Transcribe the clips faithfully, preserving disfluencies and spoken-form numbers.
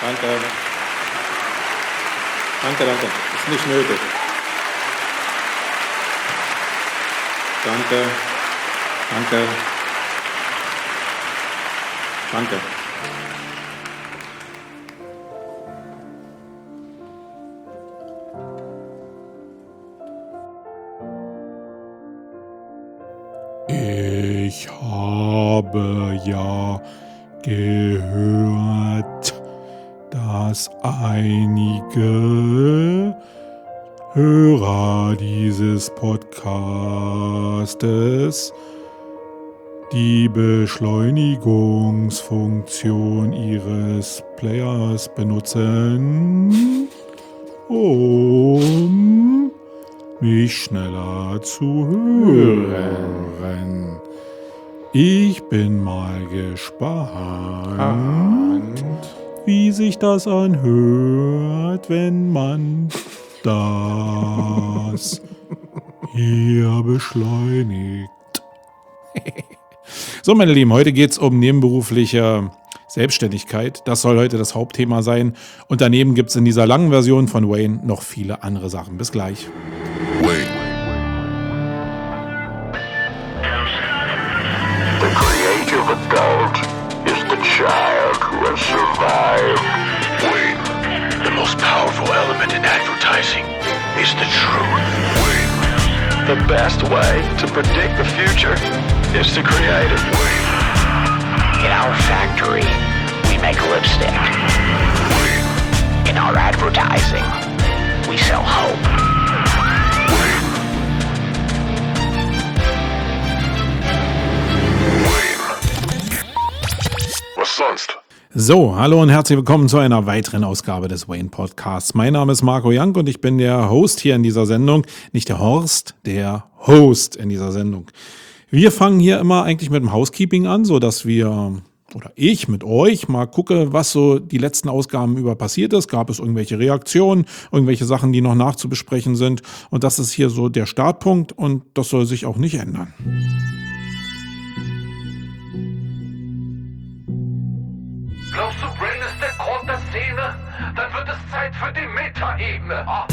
Danke. Danke, danke. Ist nicht nötig. Danke. Danke. Danke. Ich habe ja gehört, dass einige Hörer dieses Podcastes die Beschleunigungsfunktion ihres Players benutzen, um mich schneller zu hören. Ich bin mal gespannt, wie sich das anhört, wenn man das hier beschleunigt. So, meine Lieben, heute geht es um nebenberufliche Selbstständigkeit. Das soll heute das Hauptthema sein. Und daneben gibt es in dieser langen Version von Wayne noch viele andere Sachen. Bis gleich. Wayne. The creative adult is the child who has survived. Wayne. The most powerful element in advertising is the truth. Wayne. The best way to predict the future is to create it. Wayne. In our factory, we make lipstick. Wayne. In our advertising, we sell hope. Wayne. Wayne. Was sonst? So, hallo und herzlich willkommen zu einer weiteren Ausgabe des Wayne Podcasts. Mein Name ist Marco Young und ich bin der Host hier in dieser Sendung. Nicht der Horst, der Host in dieser Sendung. Wir fangen hier immer eigentlich mit dem Housekeeping an, so dass wir, oder ich mit euch, mal gucke, was so die letzten Ausgaben über passiert ist. Gab es irgendwelche Reaktionen, irgendwelche Sachen, die noch nachzubesprechen sind. Und das ist hier so der Startpunkt und das soll sich auch nicht ändern. Glaubst du, Brain ist der Grund der Szene? Dann wird es Zeit für die Meta-Ebene. Ah.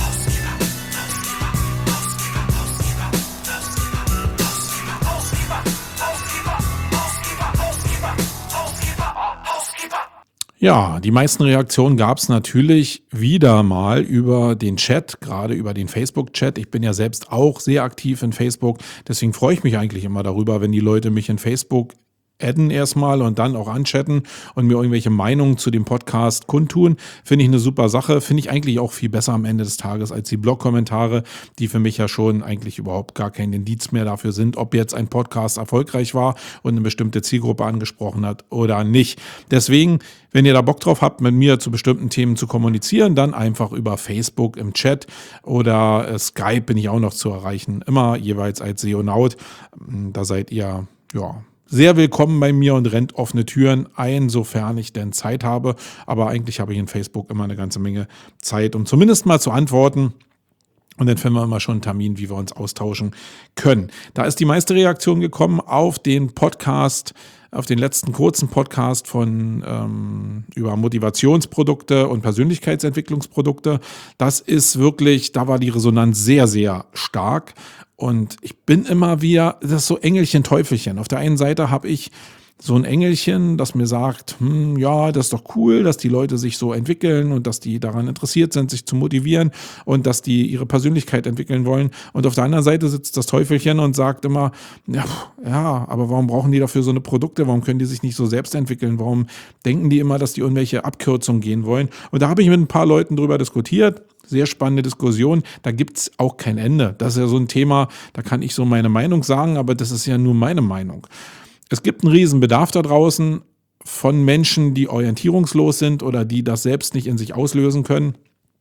Ja, die meisten Reaktionen gab es natürlich wieder mal über den Chat, gerade über den Facebook-Chat. Ich bin ja selbst auch sehr aktiv in Facebook, deswegen freue ich mich eigentlich immer darüber, wenn die Leute mich in Facebook adden erstmal und dann auch anchatten und mir irgendwelche Meinungen zu dem Podcast kundtun. Finde ich eine super Sache. Finde ich eigentlich auch viel besser am Ende des Tages als die Blog-Kommentare, die für mich ja schon eigentlich überhaupt gar kein Indiz mehr dafür sind, ob jetzt ein Podcast erfolgreich war und eine bestimmte Zielgruppe angesprochen hat oder nicht. Deswegen, wenn ihr da Bock drauf habt, mit mir zu bestimmten Themen zu kommunizieren, dann einfach über Facebook im Chat oder äh, Skype bin ich auch noch zu erreichen. Immer jeweils als Seonaut. Da seid ihr, ja, sehr willkommen bei mir und rennt offene Türen ein, sofern ich denn Zeit habe. Aber eigentlich habe ich in Facebook immer eine ganze Menge Zeit, um zumindest mal zu antworten. Und dann finden wir immer schon einen Termin, wie wir uns austauschen können. Da ist die meiste Reaktion gekommen auf den Podcast, auf den letzten kurzen Podcast von ähm, über Motivationsprodukte und Persönlichkeitsentwicklungsprodukte. Das ist wirklich, da war die Resonanz sehr, sehr stark. Und ich bin immer wieder, das ist so Engelchen, Teufelchen. Auf der einen Seite habe ich so ein Engelchen, das mir sagt, hm, ja, das ist doch cool, dass die Leute sich so entwickeln und dass die daran interessiert sind, sich zu motivieren und dass die ihre Persönlichkeit entwickeln wollen. Und auf der anderen Seite sitzt das Teufelchen und sagt immer, ja, ja, aber warum brauchen die dafür so eine Produkte? Warum können die sich nicht so selbst entwickeln? Warum denken die immer, dass die irgendwelche Abkürzungen gehen wollen? Und da habe ich mit ein paar Leuten drüber diskutiert. Sehr spannende Diskussion. Da gibt's auch kein Ende. Das ist ja so ein Thema, da kann ich so meine Meinung sagen, aber das ist ja nur meine Meinung. Es gibt einen riesen Bedarf da draußen von Menschen, die orientierungslos sind oder die das selbst nicht in sich auslösen können.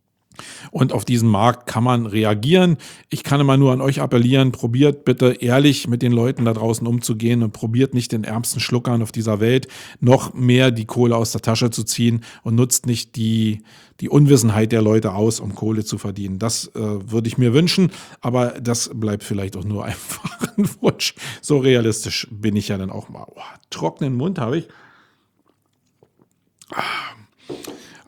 Und auf diesen Markt kann man reagieren. Ich kann immer nur an euch appellieren, probiert bitte ehrlich mit den Leuten da draußen umzugehen und probiert nicht den ärmsten Schluckern auf dieser Welt noch mehr die Kohle aus der Tasche zu ziehen und nutzt nicht die, die Unwissenheit der Leute aus, um Kohle zu verdienen. Das äh, würde ich mir wünschen, aber das bleibt vielleicht auch nur einfach ein Wunsch. So realistisch bin ich ja dann auch mal. Oh, trockenen Mund habe ich.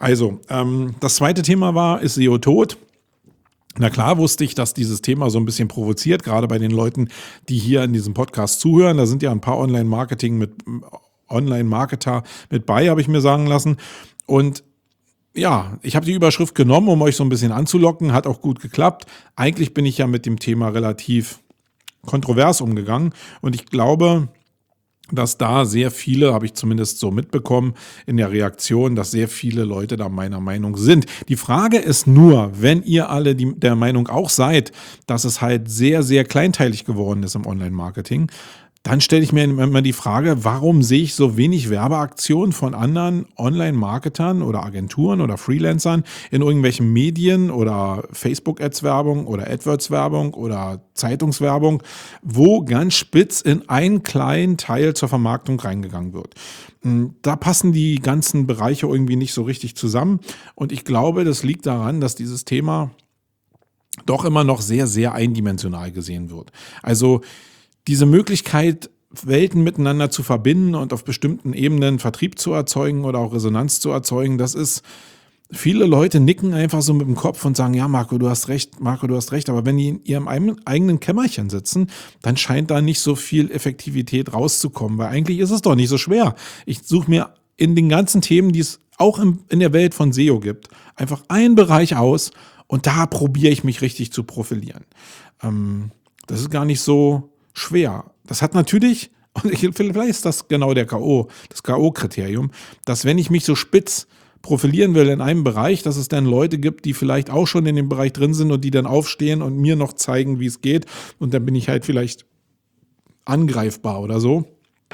Also, ähm, das zweite Thema war, ist S E O tot? Na klar wusste ich, dass dieses Thema so ein bisschen provoziert, gerade bei den Leuten, die hier in diesem Podcast zuhören. Da sind ja ein paar Online-Marketing mit Online-Marketer mit bei, habe ich mir sagen lassen. Und ja, ich habe die Überschrift genommen, um euch so ein bisschen anzulocken. Hat auch gut geklappt. Eigentlich bin ich ja mit dem Thema relativ kontrovers umgegangen. Und ich glaube, dass da sehr viele, habe ich zumindest so mitbekommen in der Reaktion, dass sehr viele Leute da meiner Meinung sind. Die Frage ist nur, wenn ihr alle die, der Meinung auch seid, dass es halt sehr, sehr kleinteilig geworden ist im Online-Marketing, dann stelle ich mir immer die Frage, warum sehe ich so wenig Werbeaktionen von anderen Online-Marketern oder Agenturen oder Freelancern in irgendwelchen Medien oder Facebook-Ads-Werbung oder AdWords-Werbung oder Zeitungswerbung, wo ganz spitz in einen kleinen Teil zur Vermarktung reingegangen wird. Da passen die ganzen Bereiche irgendwie nicht so richtig zusammen und ich glaube, das liegt daran, dass dieses Thema doch immer noch sehr, sehr eindimensional gesehen wird. Also diese Möglichkeit, Welten miteinander zu verbinden und auf bestimmten Ebenen Vertrieb zu erzeugen oder auch Resonanz zu erzeugen, das ist, viele Leute nicken einfach so mit dem Kopf und sagen, ja Marco, du hast recht, Marco, du hast recht, aber wenn die in ihrem eigenen Kämmerchen sitzen, dann scheint da nicht so viel Effektivität rauszukommen, weil eigentlich ist es doch nicht so schwer. Ich suche mir in den ganzen Themen, die es auch im, in der Welt von S E O gibt, einfach einen Bereich aus und da probiere ich mich richtig zu profilieren. Ähm, das ist gar nicht so schwer. Das hat natürlich, und ich, vielleicht ist das genau der K O, das K O-Kriterium, dass wenn ich mich so spitz profilieren will in einem Bereich, dass es dann Leute gibt, die vielleicht auch schon in dem Bereich drin sind und die dann aufstehen und mir noch zeigen, wie es geht und dann bin ich halt vielleicht angreifbar oder so.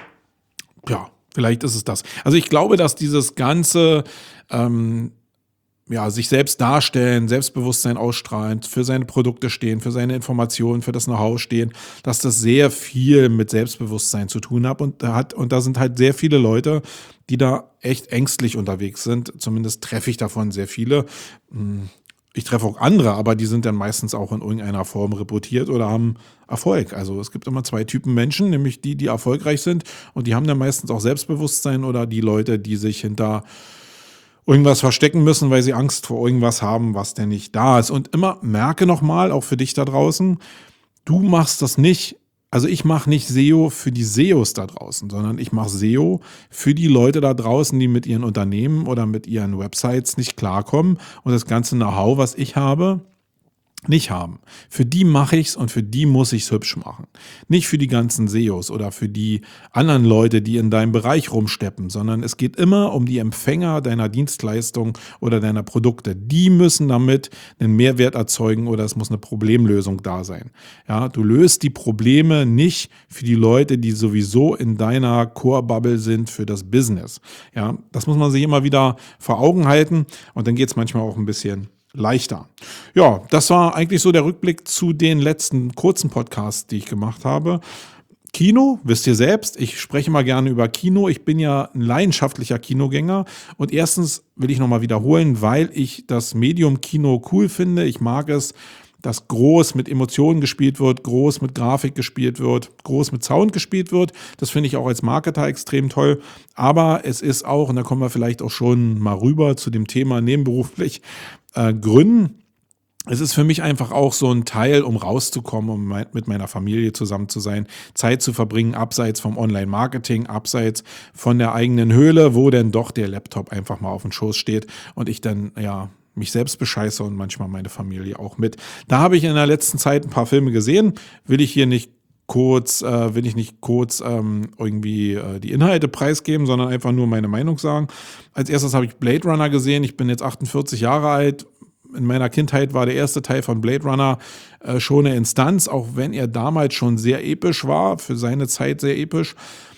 Ja, vielleicht ist es das. Also ich glaube, dass dieses ganze ähm, ja, sich selbst darstellen, Selbstbewusstsein ausstrahlen, für seine Produkte stehen, für seine Informationen, für das Know-how stehen, dass das sehr viel mit Selbstbewusstsein zu tun hat und hat und da sind halt sehr viele Leute, die da echt ängstlich unterwegs sind. Zumindest treffe ich davon sehr viele. Ich treffe auch andere, aber die sind dann meistens auch in irgendeiner Form reputed oder haben Erfolg. Also es gibt immer zwei Typen Menschen, nämlich die, die erfolgreich sind und die haben dann meistens auch Selbstbewusstsein oder die Leute, die sich hinter irgendwas verstecken müssen, weil sie Angst vor irgendwas haben, was denn nicht da ist. Und immer merke nochmal, auch für dich da draußen, du machst das nicht, also ich mache nicht S E O für die S E Os da draußen, sondern ich mache S E O für die Leute da draußen, die mit ihren Unternehmen oder mit ihren Websites nicht klarkommen und das ganze Know-how, was ich habe, nicht haben. Für die mache ich's und für die muss ich's hübsch machen. Nicht für die ganzen S E Os oder für die anderen Leute, die in deinem Bereich rumsteppen, sondern es geht immer um die Empfänger deiner Dienstleistung oder deiner Produkte. Die müssen damit einen Mehrwert erzeugen oder es muss eine Problemlösung da sein. Ja, du löst die Probleme nicht für die Leute, die sowieso in deiner Core-Bubble sind für das Business. Ja, das muss man sich immer wieder vor Augen halten und dann geht's manchmal auch ein bisschen leichter. Ja, das war eigentlich so der Rückblick zu den letzten kurzen Podcasts, die ich gemacht habe. Kino, wisst ihr selbst, ich spreche mal gerne über Kino. Ich bin ja ein leidenschaftlicher Kinogänger und erstens will ich nochmal wiederholen, weil ich das Medium Kino cool finde. Ich mag es, dass groß mit Emotionen gespielt wird, groß mit Grafik gespielt wird, groß mit Sound gespielt wird. Das finde ich auch als Marketer extrem toll. Aber es ist auch, und da kommen wir vielleicht auch schon mal rüber zu dem Thema nebenberuflich, äh, Gründen. Es ist für mich einfach auch so ein Teil, um rauszukommen, um mein, mit meiner Familie zusammen zu sein, Zeit zu verbringen, abseits vom Online-Marketing, abseits von der eigenen Höhle, wo denn doch der Laptop einfach mal auf dem Schoß steht und ich dann, ja, mich selbst bescheiße und manchmal meine Familie auch mit. Da habe ich in der letzten Zeit ein paar Filme gesehen, will ich hier nicht kurz, äh, will ich nicht kurz ähm, irgendwie äh, die Inhalte preisgeben, sondern einfach nur meine Meinung sagen. Als erstes habe ich Blade Runner gesehen, ich bin jetzt achtundvierzig Jahre alt. In meiner Kindheit war der erste Teil von Blade Runner äh, schon eine Instanz, auch wenn er damals schon sehr episch war, für seine Zeit sehr episch.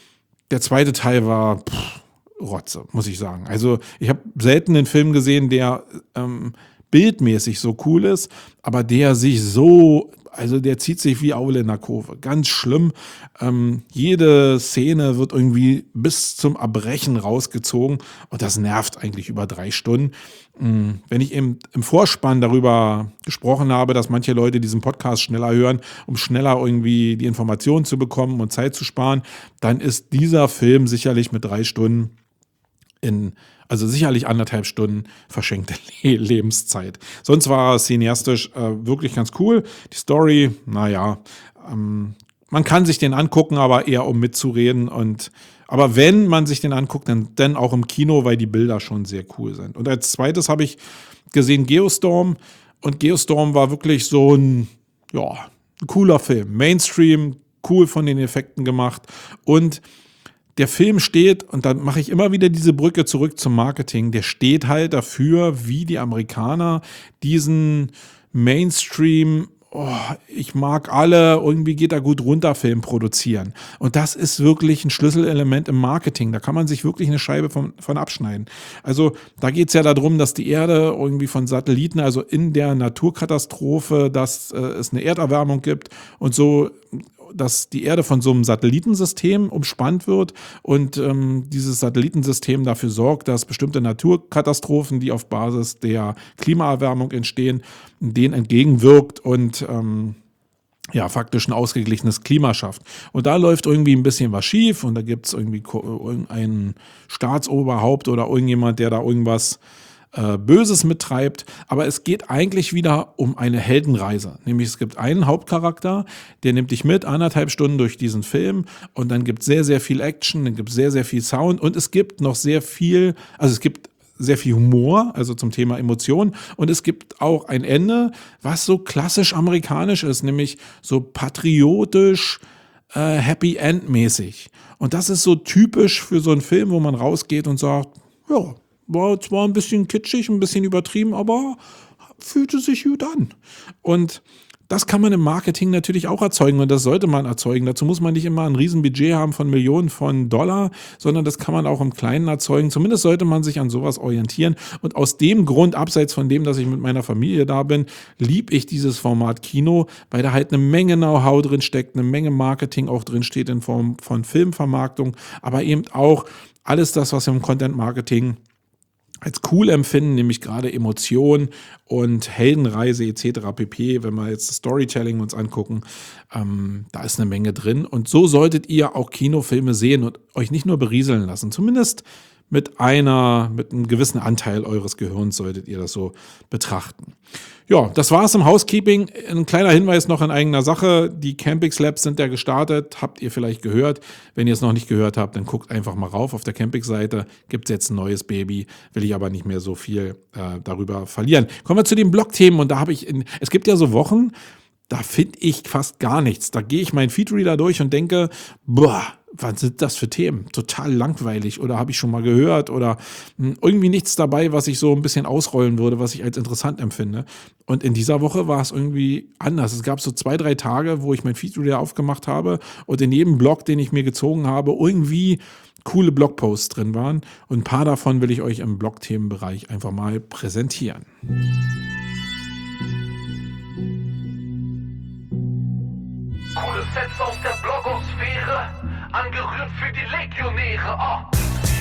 Der zweite Teil war pff, Rotze, muss ich sagen. Also ich habe selten einen Film gesehen, der ähm, bildmäßig so cool ist, aber der sich so, also der zieht sich wie Aule in der Kurve. Ganz schlimm. Ähm, jede Szene wird irgendwie bis zum Erbrechen rausgezogen und das nervt eigentlich über drei Stunden. Ähm, wenn ich im, im Vorspann darüber gesprochen habe, dass manche Leute diesen Podcast schneller hören, um schneller irgendwie die Informationen zu bekommen und Zeit zu sparen, dann ist dieser Film sicherlich mit drei Stunden in, also sicherlich anderthalb Stunden verschenkte Le Lebenszeit. Sonst war es cineastisch äh, wirklich ganz cool. Die Story, naja, ähm, man kann sich den angucken, aber eher um mitzureden. Und aber wenn man sich den anguckt, dann, dann auch im Kino, weil die Bilder schon sehr cool sind. Und als zweites habe ich gesehen Geostorm. Und Geostorm war wirklich so ein, ja, ein cooler Film. Mainstream, cool von den Effekten gemacht. Und der Film steht, und dann mache ich immer wieder diese Brücke zurück zum Marketing, der steht halt dafür, wie die Amerikaner diesen Mainstream, oh, ich mag alle, irgendwie geht da gut runter, Film produzieren. Und das ist wirklich ein Schlüsselelement im Marketing. Da kann man sich wirklich eine Scheibe von, von abschneiden. Also da geht es ja darum, dass die Erde irgendwie von Satelliten, also in der Naturkatastrophe, dass äh, es eine Erderwärmung gibt und so, dass die Erde von so einem Satellitensystem umspannt wird und ähm, dieses Satellitensystem dafür sorgt, dass bestimmte Naturkatastrophen, die auf Basis der Klimaerwärmung entstehen, denen entgegenwirkt und ähm, ja, faktisch ein ausgeglichenes Klima schafft. Und da läuft irgendwie ein bisschen was schief und da gibt es irgendwie irgendein Staatsoberhaupt oder irgendjemand, der da irgendwas Böses mittreibt, aber es geht eigentlich wieder um eine Heldenreise. Nämlich es gibt einen Hauptcharakter, der nimmt dich mit, anderthalb Stunden durch diesen Film und dann gibt es sehr, sehr viel Action, dann gibt es sehr, sehr viel Sound und es gibt noch sehr viel, also es gibt sehr viel Humor, also zum Thema Emotionen und es gibt auch ein Ende, was so klassisch amerikanisch ist, nämlich so patriotisch, äh, Happy End mäßig. Und das ist so typisch für so einen Film, wo man rausgeht und sagt, ja, war zwar ein bisschen kitschig, ein bisschen übertrieben, aber fühlte sich gut an. Und das kann man im Marketing natürlich auch erzeugen und das sollte man erzeugen. Dazu muss man nicht immer ein Riesenbudget haben von Millionen von Dollar, sondern das kann man auch im Kleinen erzeugen. Zumindest sollte man sich an sowas orientieren. Und aus dem Grund, abseits von dem, dass ich mit meiner Familie da bin, liebe ich dieses Format Kino, weil da halt eine Menge Know-how drin steckt, eine Menge Marketing auch drin steht in Form von Filmvermarktung, aber eben auch alles das, was im Content-Marketing als cool empfinden, nämlich gerade Emotionen und Heldenreise et cetera pp., wenn wir jetzt das Storytelling uns angucken, ähm, da ist eine Menge drin. Und so solltet ihr auch Kinofilme sehen und euch nicht nur berieseln lassen, zumindest mit einer, mit einem gewissen Anteil eures Gehirns solltet ihr das so betrachten. Ja, das war's im Housekeeping. Ein kleiner Hinweis noch in eigener Sache. Die Campix Labs sind ja gestartet. Habt ihr vielleicht gehört? Wenn ihr es noch nicht gehört habt, dann guckt einfach mal rauf. Auf der Campix-Seite gibt es jetzt ein neues Baby. Will ich aber nicht mehr so viel äh, darüber verlieren. Kommen wir zu den Blog-Themen. Und da habe ich, in, es gibt ja so Wochen, da finde ich fast gar nichts. Da gehe ich meinen Feedreader durch und denke, boah, was sind das für Themen? Total langweilig oder habe ich schon mal gehört oder mh, irgendwie nichts dabei, was ich so ein bisschen ausrollen würde, was ich als interessant empfinde. Und in dieser Woche war es irgendwie anders. Es gab so zwei, drei Tage, wo ich meinen Feedreader aufgemacht habe und in jedem Blog, den ich mir gezogen habe, irgendwie coole Blogposts drin waren. Und ein paar davon will ich euch im Blog-Themenbereich einfach mal präsentieren. Coole Sets aus der Blogosphäre, angerührt für die Legionäre. Oh.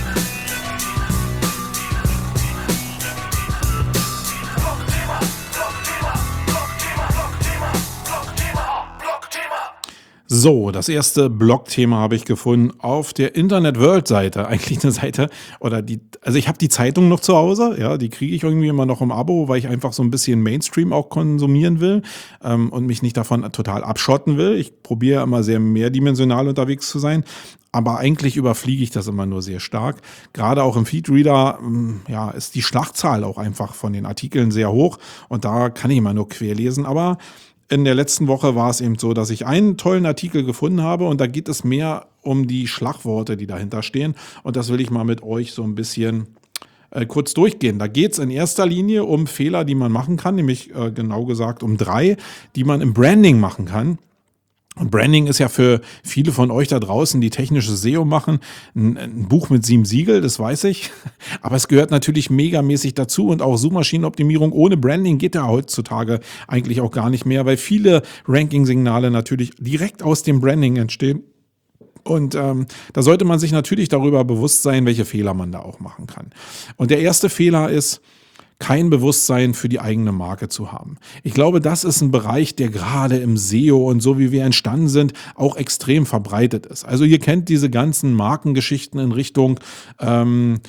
Blogthema, Blogthema, Blogthema, Blogthema, Blogthema, oh, Blogthema. So, das erste Blogthema habe ich gefunden auf der Internet World Seite. Eigentlich eine Seite, oder die, also ich habe die Zeitung noch zu Hause, ja, die kriege ich irgendwie immer noch im Abo, weil ich einfach so ein bisschen Mainstream auch konsumieren will ähm, und mich nicht davon total abschotten will. Ich probiere immer sehr mehrdimensional unterwegs zu sein. Aber eigentlich überfliege ich das immer nur sehr stark. Gerade auch im Feedreader ja, ist die Schlachtzahl auch einfach von den Artikeln sehr hoch. Und da kann ich immer nur querlesen. Aber in der letzten Woche war es eben so, dass ich einen tollen Artikel gefunden habe. Und da geht es mehr um die Schlagworte, die dahinter stehen. Und das will ich mal mit euch so ein bisschen äh, kurz durchgehen. Da geht es in erster Linie um Fehler, die man machen kann. Nämlich äh, genau gesagt um drei, die man im Branding machen kann. Und Branding ist ja für viele von euch da draußen, die technisches S E O machen, ein, ein Buch mit sieben Siegel, das weiß ich. Aber es gehört natürlich megamäßig dazu und auch Suchmaschinenoptimierung ohne Branding geht ja heutzutage eigentlich auch gar nicht mehr, weil viele Ranking-Signale natürlich direkt aus dem Branding entstehen. Und ähm, da sollte man sich natürlich darüber bewusst sein, welche Fehler man da auch machen kann. Und der erste Fehler ist, kein Bewusstsein für die eigene Marke zu haben. Ich glaube, das ist ein Bereich, der gerade im S E O und so wie wir entstanden sind, auch extrem verbreitet ist. Also ihr kennt diese ganzen Markengeschichten in Richtung ähm,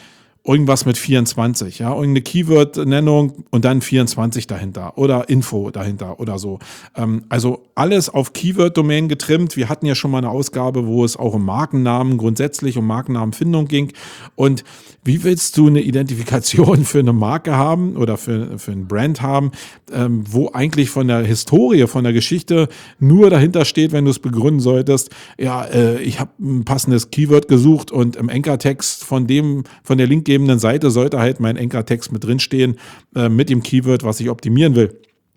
irgendwas mit vierundzwanzig, ja, irgendeine Keyword-Nennung und dann vierundzwanzig dahinter oder Info dahinter oder so. Ähm, also alles auf Keyword-Domain getrimmt. Wir hatten ja schon mal eine Ausgabe, wo es auch um Markennamen, grundsätzlich um Markennamenfindung ging. Und wie willst du eine Identifikation für eine Marke haben oder für, für ein Brand haben, ähm, wo eigentlich von der Historie, von der Geschichte nur dahinter steht, wenn du es begründen solltest, ja, äh, ich habe ein passendes Keyword gesucht und im Anchor-Text von dem, von der linkgebenden Seite sollte halt mein Anchor-Text mit drinstehen, äh, mit dem Keyword, was ich optimieren will.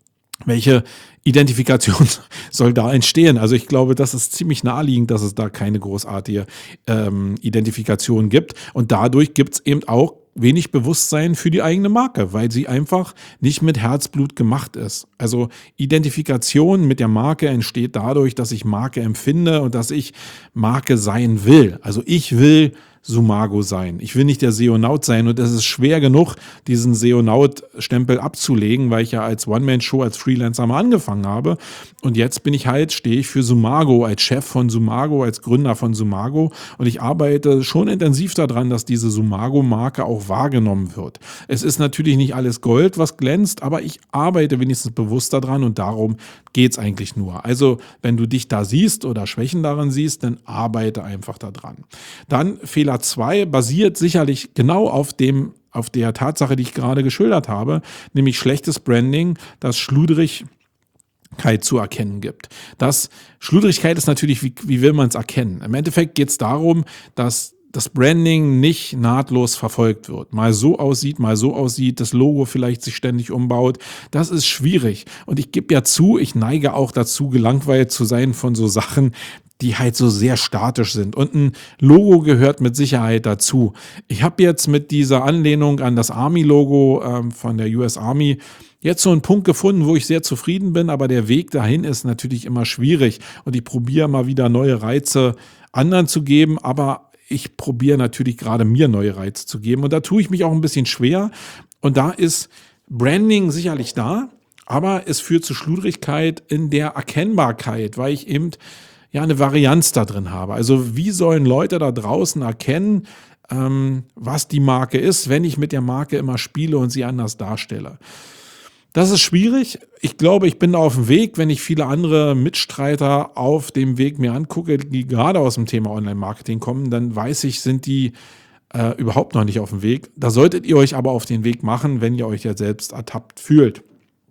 Welche Identifikation soll da entstehen? Also ich glaube, das ist ziemlich naheliegend, dass es da keine großartige ähm, Identifikation gibt. Und dadurch gibt es eben auch wenig Bewusstsein für die eigene Marke, weil sie einfach nicht mit Herzblut gemacht ist. Also Identifikation mit der Marke entsteht dadurch, dass ich Marke empfinde und dass ich Marke sein will. Also ich will Sumago sein. Ich will nicht der Seonaut sein und es ist schwer genug, diesen Seonaut-Stempel abzulegen, weil ich ja als One-Man-Show, als Freelancer mal angefangen habe. Und jetzt bin ich halt, stehe ich für Sumago, als Chef von Sumago, als Gründer von Sumago und ich arbeite schon intensiv daran, dass diese Sumago-Marke auch wahrgenommen wird. Es ist natürlich nicht alles Gold, was glänzt, aber ich arbeite wenigstens bewusst daran und darum geht's eigentlich nur. Also, wenn du dich da siehst oder Schwächen daran siehst, dann arbeite einfach daran. Dann Fehler zwei basiert sicherlich genau auf dem, auf der Tatsache, die ich gerade geschildert habe, nämlich schlechtes Branding, das Schludrigkeit zu erkennen gibt. Das Schludrigkeit ist natürlich, wie, wie will man es erkennen? Im Endeffekt geht es darum, dass das Branding nicht nahtlos verfolgt wird. Mal so aussieht, mal so aussieht, das Logo vielleicht sich ständig umbaut. Das ist schwierig. Und ich gebe ja zu, ich neige auch dazu, gelangweilt zu sein von so Sachen, die halt so sehr statisch sind. Und ein Logo gehört mit Sicherheit dazu. Ich habe jetzt mit dieser Anlehnung an das Army-Logo ähm, von der U S Army jetzt so einen Punkt gefunden, wo ich sehr zufrieden bin, aber der Weg dahin ist natürlich immer schwierig. Und ich probiere mal wieder neue Reize anderen zu geben, aber ich probiere natürlich gerade mir neue Reize zu geben. Und da tue ich mich auch ein bisschen schwer. Und da ist Branding sicherlich da, aber es führt zu Schludrigkeit in der Erkennbarkeit, weil ich eben ja eine Varianz da drin habe. Also wie sollen Leute da draußen erkennen, ähm, was die Marke ist, wenn ich mit der Marke immer spiele und sie anders darstelle? Das ist schwierig. Ich glaube, ich bin da auf dem Weg, wenn ich viele andere Mitstreiter auf dem Weg mir angucke, die gerade aus dem Thema Online-Marketing kommen, dann weiß ich, sind die äh, überhaupt noch nicht auf dem Weg. Da solltet ihr euch aber auf den Weg machen, wenn ihr euch ja selbst ertappt fühlt.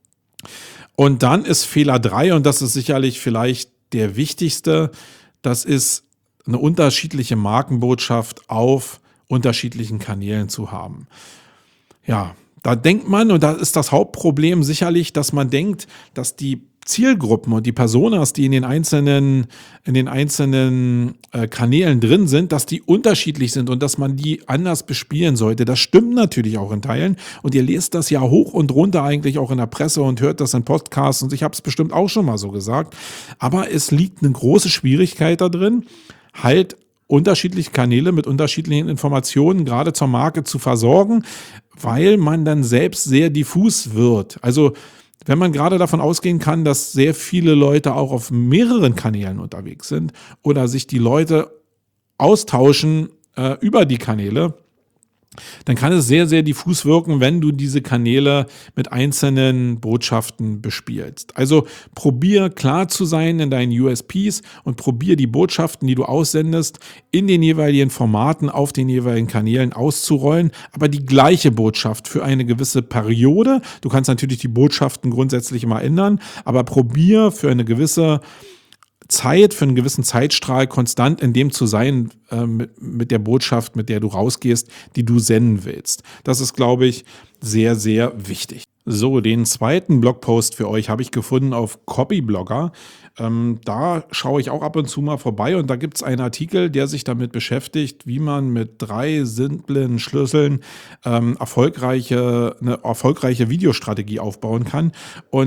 Und dann ist Fehler drei, und das ist sicherlich vielleicht der wichtigste, das ist eine unterschiedliche Markenbotschaft auf unterschiedlichen Kanälen zu haben. Ja, da denkt man, und da ist das Hauptproblem sicherlich, dass man denkt, dass die Zielgruppen und die Personas, die in den einzelnen, in den einzelnen äh, Kanälen drin sind, dass die unterschiedlich sind und dass man die anders bespielen sollte. Das stimmt natürlich auch in Teilen. Und ihr lest das ja hoch und runter eigentlich auch in der Presse und hört das in Podcasts. Und ich habe es bestimmt auch schon mal so gesagt. Aber es liegt eine große Schwierigkeit da drin, halt unterschiedliche Kanäle mit unterschiedlichen Informationen gerade zur Marke zu versorgen, weil man dann selbst sehr diffus wird. Also wenn man gerade davon ausgehen kann, dass sehr viele Leute auch auf mehreren Kanälen unterwegs sind oder sich die Leute austauschen äh, über die Kanäle, dann kann es sehr, sehr diffus wirken, wenn du diese Kanäle mit einzelnen Botschaften bespielst. Also probier klar zu sein in deinen U S Ps und probier die Botschaften, die du aussendest, in den jeweiligen Formaten auf den jeweiligen Kanälen auszurollen, aber die gleiche Botschaft für eine gewisse Periode. Du kannst natürlich die Botschaften grundsätzlich immer ändern, aber probier für eine gewisse Zeit, für einen gewissen Zeitstrahl konstant in dem zu sein, äh, mit, mit der Botschaft, mit der du rausgehst, die du senden willst. Das ist, glaube ich, sehr, sehr wichtig. So, den zweiten Blogpost für euch habe ich gefunden auf Copyblogger. Ähm, da schaue ich auch ab und zu mal vorbei und da gibt es einen Artikel, der sich damit beschäftigt, wie man mit drei simplen Schlüsseln ähm, erfolgreiche, eine erfolgreiche Videostrategie aufbauen kann. Und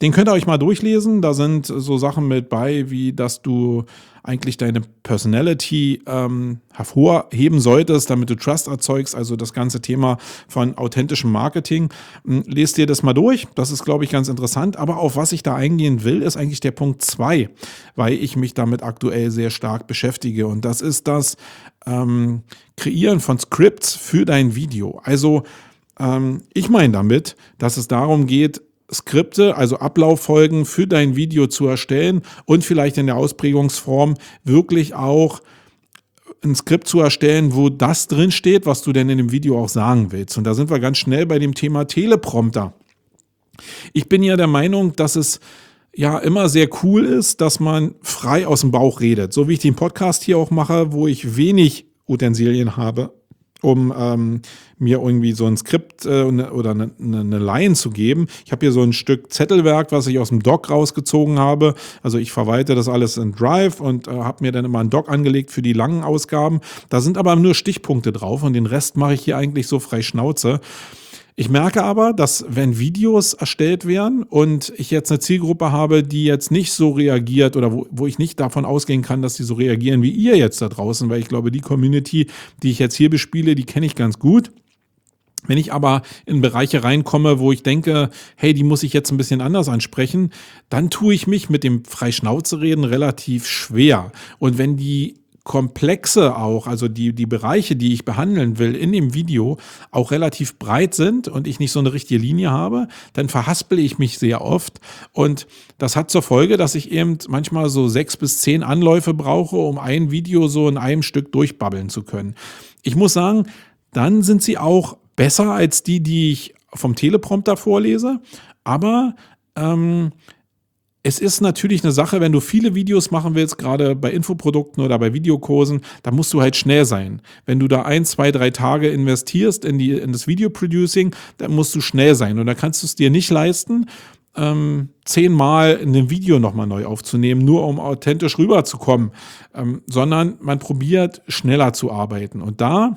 Den könnt ihr euch mal durchlesen. Da sind so Sachen mit bei, wie dass du eigentlich deine Personality ähm, hervorheben solltest, damit du Trust erzeugst, also das ganze Thema von authentischem Marketing. Lest dir das mal durch, das ist, glaube ich, ganz interessant. Aber auf was ich da eingehen will, ist eigentlich der Punkt zwei, weil ich mich damit aktuell sehr stark beschäftige. Und das ist das ähm, Kreieren von Scripts für dein Video. Also ähm, ich meine damit, dass es darum geht, Skripte, also Ablauffolgen für dein Video zu erstellen und vielleicht in der Ausprägungsform wirklich auch ein Skript zu erstellen, wo das drin steht, was du denn in dem Video auch sagen willst. Und da sind wir ganz schnell bei dem Thema Teleprompter. Ich bin ja der Meinung, dass es ja immer sehr cool ist, dass man frei aus dem Bauch redet. So wie ich den Podcast hier auch mache, wo ich wenig Utensilien habe, um ähm, mir irgendwie so ein Skript äh, oder eine, eine Line zu geben. Ich habe hier so ein Stück Zettelwerk, was ich aus dem Doc rausgezogen habe. Also ich verwalte das alles in Drive und äh, habe mir dann immer einen Doc angelegt für die langen Ausgaben. Da sind aber nur Stichpunkte drauf und den Rest mache ich hier eigentlich so frei Schnauze. Ich merke aber, dass wenn Videos erstellt werden und ich jetzt eine Zielgruppe habe, die jetzt nicht so reagiert oder wo, wo ich nicht davon ausgehen kann, dass die so reagieren wie ihr jetzt da draußen, weil ich glaube, die Community, die ich jetzt hier bespiele, die kenne ich ganz gut. Wenn ich aber in Bereiche reinkomme, wo ich denke, hey, die muss ich jetzt ein bisschen anders ansprechen, dann tue ich mich mit dem Freischnauze-Reden relativ schwer. Und wenn die Komplexe auch, also die, die Bereiche, die ich behandeln will in dem Video, auch relativ breit sind und ich nicht so eine richtige Linie habe, dann verhaspel ich mich sehr oft. Und das hat zur Folge, dass ich eben manchmal so sechs bis zehn Anläufe brauche, um ein Video so in einem Stück durchbabbeln zu können. Ich muss sagen, dann sind sie auch besser als die, die ich vom Teleprompter vorlese, aber ähm, es ist natürlich eine Sache, wenn du viele Videos machen willst, gerade bei Infoprodukten oder bei Videokursen, da musst du halt schnell sein. Wenn du da ein, zwei, drei Tage investierst in, die, in das Video-Producing, dann musst du schnell sein. Und da kannst du es dir nicht leisten, ähm, zehnmal in einem Video nochmal neu aufzunehmen, nur um authentisch rüberzukommen, ähm, sondern man probiert schneller zu arbeiten. Und da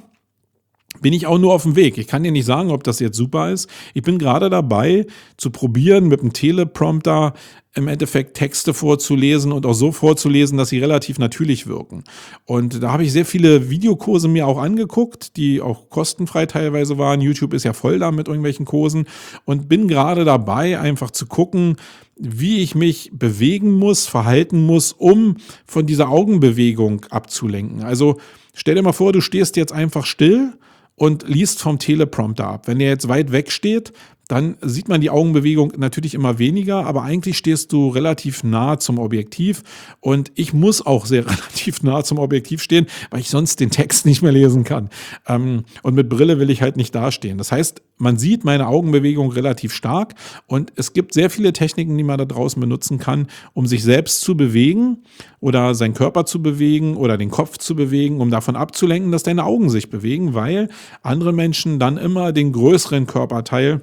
bin ich auch nur auf dem Weg. Ich kann dir nicht sagen, ob das jetzt super ist. Ich bin gerade dabei, zu probieren, mit einem Teleprompter im Endeffekt Texte vorzulesen und auch so vorzulesen, dass sie relativ natürlich wirken. Und da habe ich sehr viele Videokurse mir auch angeguckt, die auch kostenfrei teilweise waren. YouTube ist ja voll da mit irgendwelchen Kursen und bin gerade dabei, einfach zu gucken, wie ich mich bewegen muss, verhalten muss, um von dieser Augenbewegung abzulenken. Also stell dir mal vor, du stehst jetzt einfach still und liest vom Teleprompter ab. Wenn der jetzt weit weg steht, dann sieht man die Augenbewegung natürlich immer weniger, aber eigentlich stehst du relativ nah zum Objektiv und ich muss auch sehr relativ nah zum Objektiv stehen, weil ich sonst den Text nicht mehr lesen kann. Und mit Brille will ich halt nicht dastehen. Das heißt, man sieht meine Augenbewegung relativ stark und es gibt sehr viele Techniken, die man da draußen benutzen kann, um sich selbst zu bewegen oder seinen Körper zu bewegen oder den Kopf zu bewegen, um davon abzulenken, dass deine Augen sich bewegen, weil andere Menschen dann immer den größeren Körperteil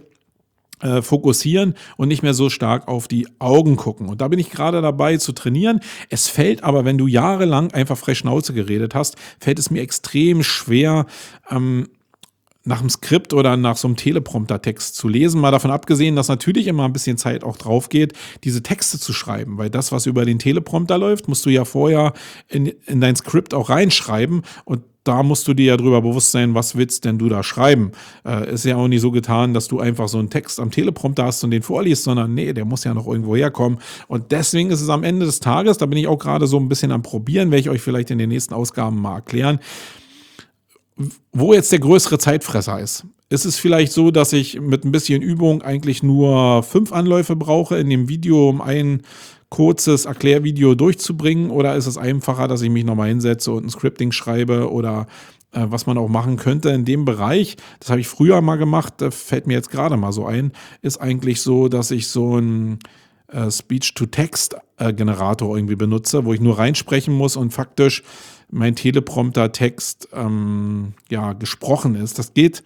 fokussieren und nicht mehr so stark auf die Augen gucken. Und da bin ich gerade dabei zu trainieren. Es fällt aber, wenn du jahrelang einfach frei Schnauze geredet hast, fällt es mir extrem schwer, ähm, nach einem Skript oder nach so einem Teleprompter-Text zu lesen. Mal davon abgesehen, dass natürlich immer ein bisschen Zeit auch drauf geht, diese Texte zu schreiben. Weil das, was über den Teleprompter läuft, musst du ja vorher in, in dein Skript auch reinschreiben. Und da musst du dir ja drüber bewusst sein, was willst denn du da schreiben. Äh, ist ja auch nicht so getan, dass du einfach so einen Text am Teleprompter hast und den vorliest, sondern nee, der muss ja noch irgendwo herkommen. Und deswegen ist es am Ende des Tages, da bin ich auch gerade so ein bisschen am Probieren, werde ich euch vielleicht in den nächsten Ausgaben mal erklären, wo jetzt der größere Zeitfresser ist. Ist es vielleicht so, dass ich mit ein bisschen Übung eigentlich nur fünf Anläufe brauche in dem Video, um ein kurzes Erklärvideo durchzubringen, oder ist es einfacher, dass ich mich nochmal hinsetze und ein Scripting schreibe oder äh, was man auch machen könnte in dem Bereich? Das habe ich früher mal gemacht, das fällt mir jetzt gerade mal so ein, ist eigentlich so, dass ich so ein äh, Speech-to-Text-Generator irgendwie benutze, wo ich nur reinsprechen muss und faktisch mein Teleprompter-Text ähm, ja, gesprochen ist. Das geht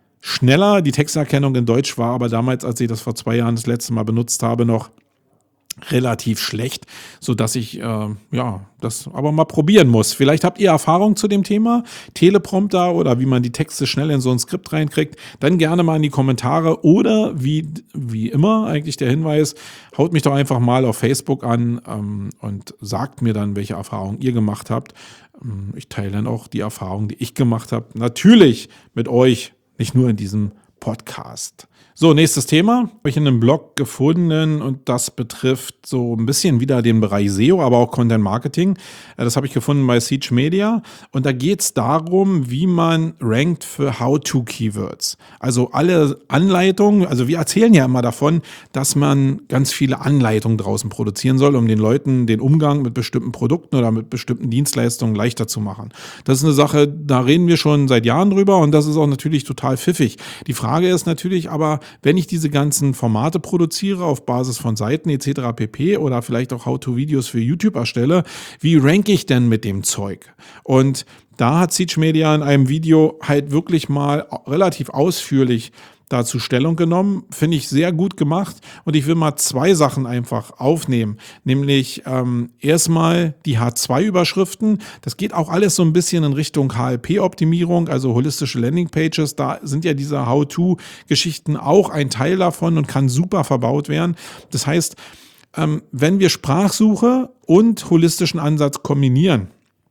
schneller. Die Texterkennung in Deutsch war aber damals, als ich das vor zwei Jahren das letzte Mal benutzt habe, noch relativ schlecht, so dass ich äh, ja das aber mal probieren muss. Vielleicht habt ihr Erfahrung zu dem Thema Teleprompter oder wie man die Texte schnell in so ein Skript reinkriegt, dann gerne mal in die Kommentare oder wie wie immer eigentlich der Hinweis, haut mich doch einfach mal auf Facebook an ähm, und sagt mir dann, welche Erfahrungen ihr gemacht habt. Ähm, ich teile dann auch die Erfahrungen, die ich gemacht habe, natürlich mit euch, nicht nur in diesem Podcast. So, nächstes Thema habe ich in einem Blog gefunden und das betrifft so ein bisschen wieder den Bereich S E O, aber auch Content Marketing. Das habe ich gefunden bei Siege Media und da geht es darum, wie man rankt für How-to-Keywords. Also alle Anleitungen, also wir erzählen ja immer davon, dass man ganz viele Anleitungen draußen produzieren soll, um den Leuten den Umgang mit bestimmten Produkten oder mit bestimmten Dienstleistungen leichter zu machen. Das ist eine Sache, da reden wir schon seit Jahren drüber und das ist auch natürlich total pfiffig. Die Frage ist natürlich aber, wenn ich diese ganzen Formate produziere auf Basis von Seiten et cetera pp. Oder vielleicht auch How-to-Videos für YouTube erstelle, wie ranke ich denn mit dem Zeug? Und da hat Siege Media in einem Video halt wirklich mal relativ ausführlich dazu Stellung genommen. Finde ich sehr gut gemacht und ich will mal zwei Sachen einfach aufnehmen. Nämlich ähm, erstmal die H zwei Überschriften. Das geht auch alles so ein bisschen in Richtung H L P-Optimierung, also holistische Landingpages. Da sind ja diese How-to-Geschichten auch ein Teil davon und kann super verbaut werden. Das heißt, ähm, wenn wir Sprachsuche und holistischen Ansatz kombinieren,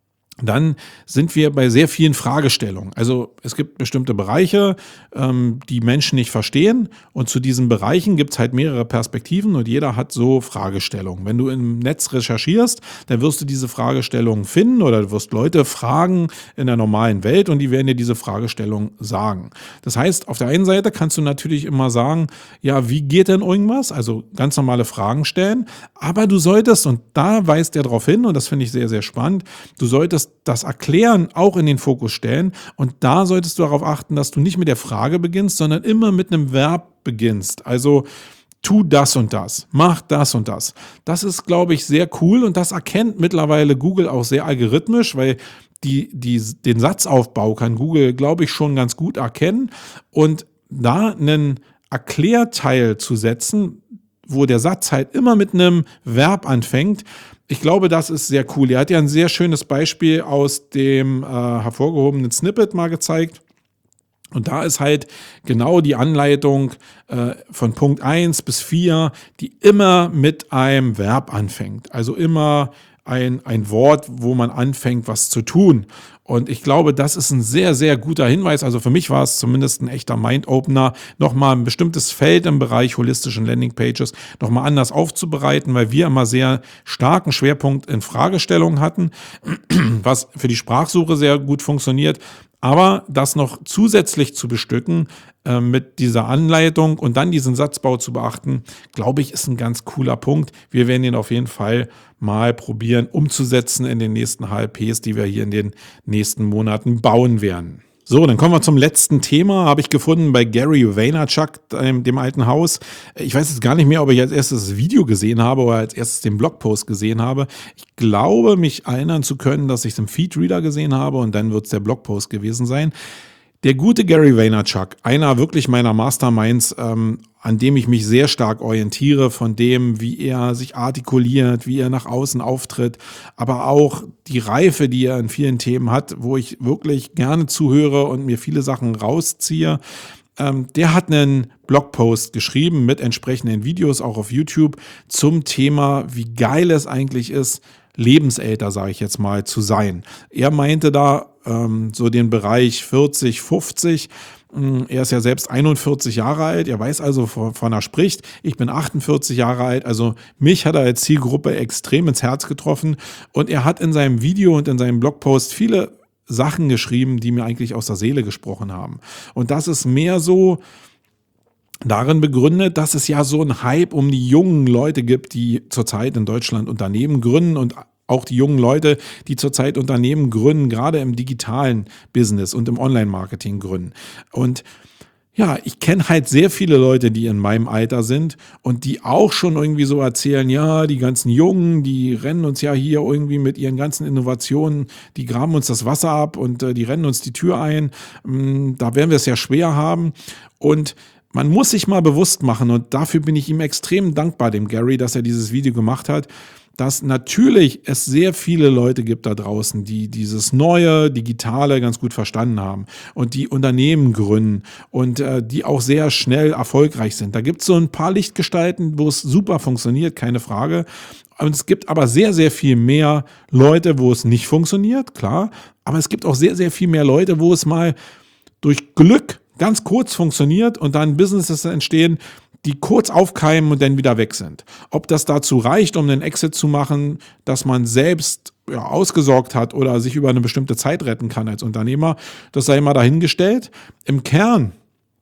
dann sind wir bei sehr vielen Fragestellungen. Also es gibt bestimmte Bereiche, ähm, die Menschen nicht verstehen und zu diesen Bereichen gibt es halt mehrere Perspektiven und jeder hat so Fragestellungen. Wenn du im Netz recherchierst, dann wirst du diese Fragestellungen finden oder du wirst Leute fragen in der normalen Welt und die werden dir diese Fragestellung sagen. Das heißt, auf der einen Seite kannst du natürlich immer sagen, ja, wie geht denn irgendwas? Also ganz normale Fragen stellen, aber du solltest, und da weist er darauf hin und das finde ich sehr, sehr spannend, du solltest das Erklären auch in den Fokus stellen und da solltest du darauf achten, dass du nicht mit der Frage beginnst, sondern immer mit einem Verb beginnst. Also tu das und das, mach das und das. Das ist, glaube ich, sehr cool und das erkennt mittlerweile Google auch sehr algorithmisch, weil die, die, den Satzaufbau kann Google, glaube ich, schon ganz gut erkennen und da einen Erklärteil zu setzen, wo der Satz halt immer mit einem Verb anfängt. Ich glaube, das ist sehr cool. Er hat ja ein sehr schönes Beispiel aus dem äh, hervorgehobenen Snippet mal gezeigt. Und da ist halt genau die Anleitung äh, von Punkt eins bis vier, die immer mit einem Verb anfängt. Also immer ein, ein Wort, wo man anfängt, was zu tun. Und ich glaube, das ist ein sehr, sehr guter Hinweis. Also für mich war es zumindest ein echter Mind-Opener, nochmal ein bestimmtes Feld im Bereich holistischen Landingpages nochmal anders aufzubereiten, weil wir immer sehr starken Schwerpunkt in Fragestellungen hatten, was für die Sprachsuche sehr gut funktioniert. Aber das noch zusätzlich zu bestücken äh, mit dieser Anleitung und dann diesen Satzbau zu beachten, glaube ich, ist ein ganz cooler Punkt. Wir werden ihn auf jeden Fall mal probieren umzusetzen in den nächsten H L Ps, die wir hier in den nächsten Monaten bauen werden. So, dann kommen wir zum letzten Thema, habe ich gefunden bei Gary Vaynerchuk, dem, dem alten Haus. Ich weiß jetzt gar nicht mehr, ob ich als erstes das Video gesehen habe oder als erstes den Blogpost gesehen habe. Ich glaube, mich erinnern zu können, dass ich es im Feedreader gesehen habe und dann wird es der Blogpost gewesen sein. Der gute Gary Vaynerchuk, einer wirklich meiner Masterminds, ähm, an dem ich mich sehr stark orientiere, von dem, wie er sich artikuliert, wie er nach außen auftritt, aber auch die Reife, die er in vielen Themen hat, wo ich wirklich gerne zuhöre und mir viele Sachen rausziehe. Ähm, der hat einen Blogpost geschrieben mit entsprechenden Videos, auch auf YouTube, zum Thema, wie geil es eigentlich ist, lebensälter, sage ich jetzt mal, zu sein. Er meinte da ähm, so den Bereich vierzig, fünfzig. Er ist ja selbst einundvierzig Jahre alt. Er weiß also, wovon er spricht. Ich bin achtundvierzig Jahre alt. Also mich hat er als Zielgruppe extrem ins Herz getroffen. Und er hat in seinem Video und in seinem Blogpost viele Sachen geschrieben, die mir eigentlich aus der Seele gesprochen haben. Und das ist mehr so darin begründet, dass es ja so einen Hype um die jungen Leute gibt, die zurzeit in Deutschland Unternehmen gründen und auch die jungen Leute, die zurzeit Unternehmen gründen, gerade im digitalen Business und im Online-Marketing gründen. Und ja, ich kenne halt sehr viele Leute, die in meinem Alter sind und die auch schon irgendwie so erzählen, ja, die ganzen Jungen, die rennen uns ja hier irgendwie mit ihren ganzen Innovationen, die graben uns das Wasser ab und äh, die rennen uns die Tür ein. Da werden wir es ja schwer haben. Und man muss sich mal bewusst machen, und dafür bin ich ihm extrem dankbar, dem Gary, dass er dieses Video gemacht hat, dass natürlich es sehr viele Leute gibt da draußen, die dieses neue Digitale ganz gut verstanden haben und die Unternehmen gründen und äh, die auch sehr schnell erfolgreich sind. Da gibt es so ein paar Lichtgestalten, wo es super funktioniert, keine Frage. Und es gibt aber sehr, sehr viel mehr Leute, wo es nicht funktioniert, klar. Aber es gibt auch sehr, sehr viel mehr Leute, wo es mal durch Glück ganz kurz funktioniert und dann Businesses entstehen, die kurz aufkeimen und dann wieder weg sind. Ob das dazu reicht, um einen Exit zu machen, dass man selbst ja, ausgesorgt hat oder sich über eine bestimmte Zeit retten kann als Unternehmer, das sei mal dahingestellt. Im Kern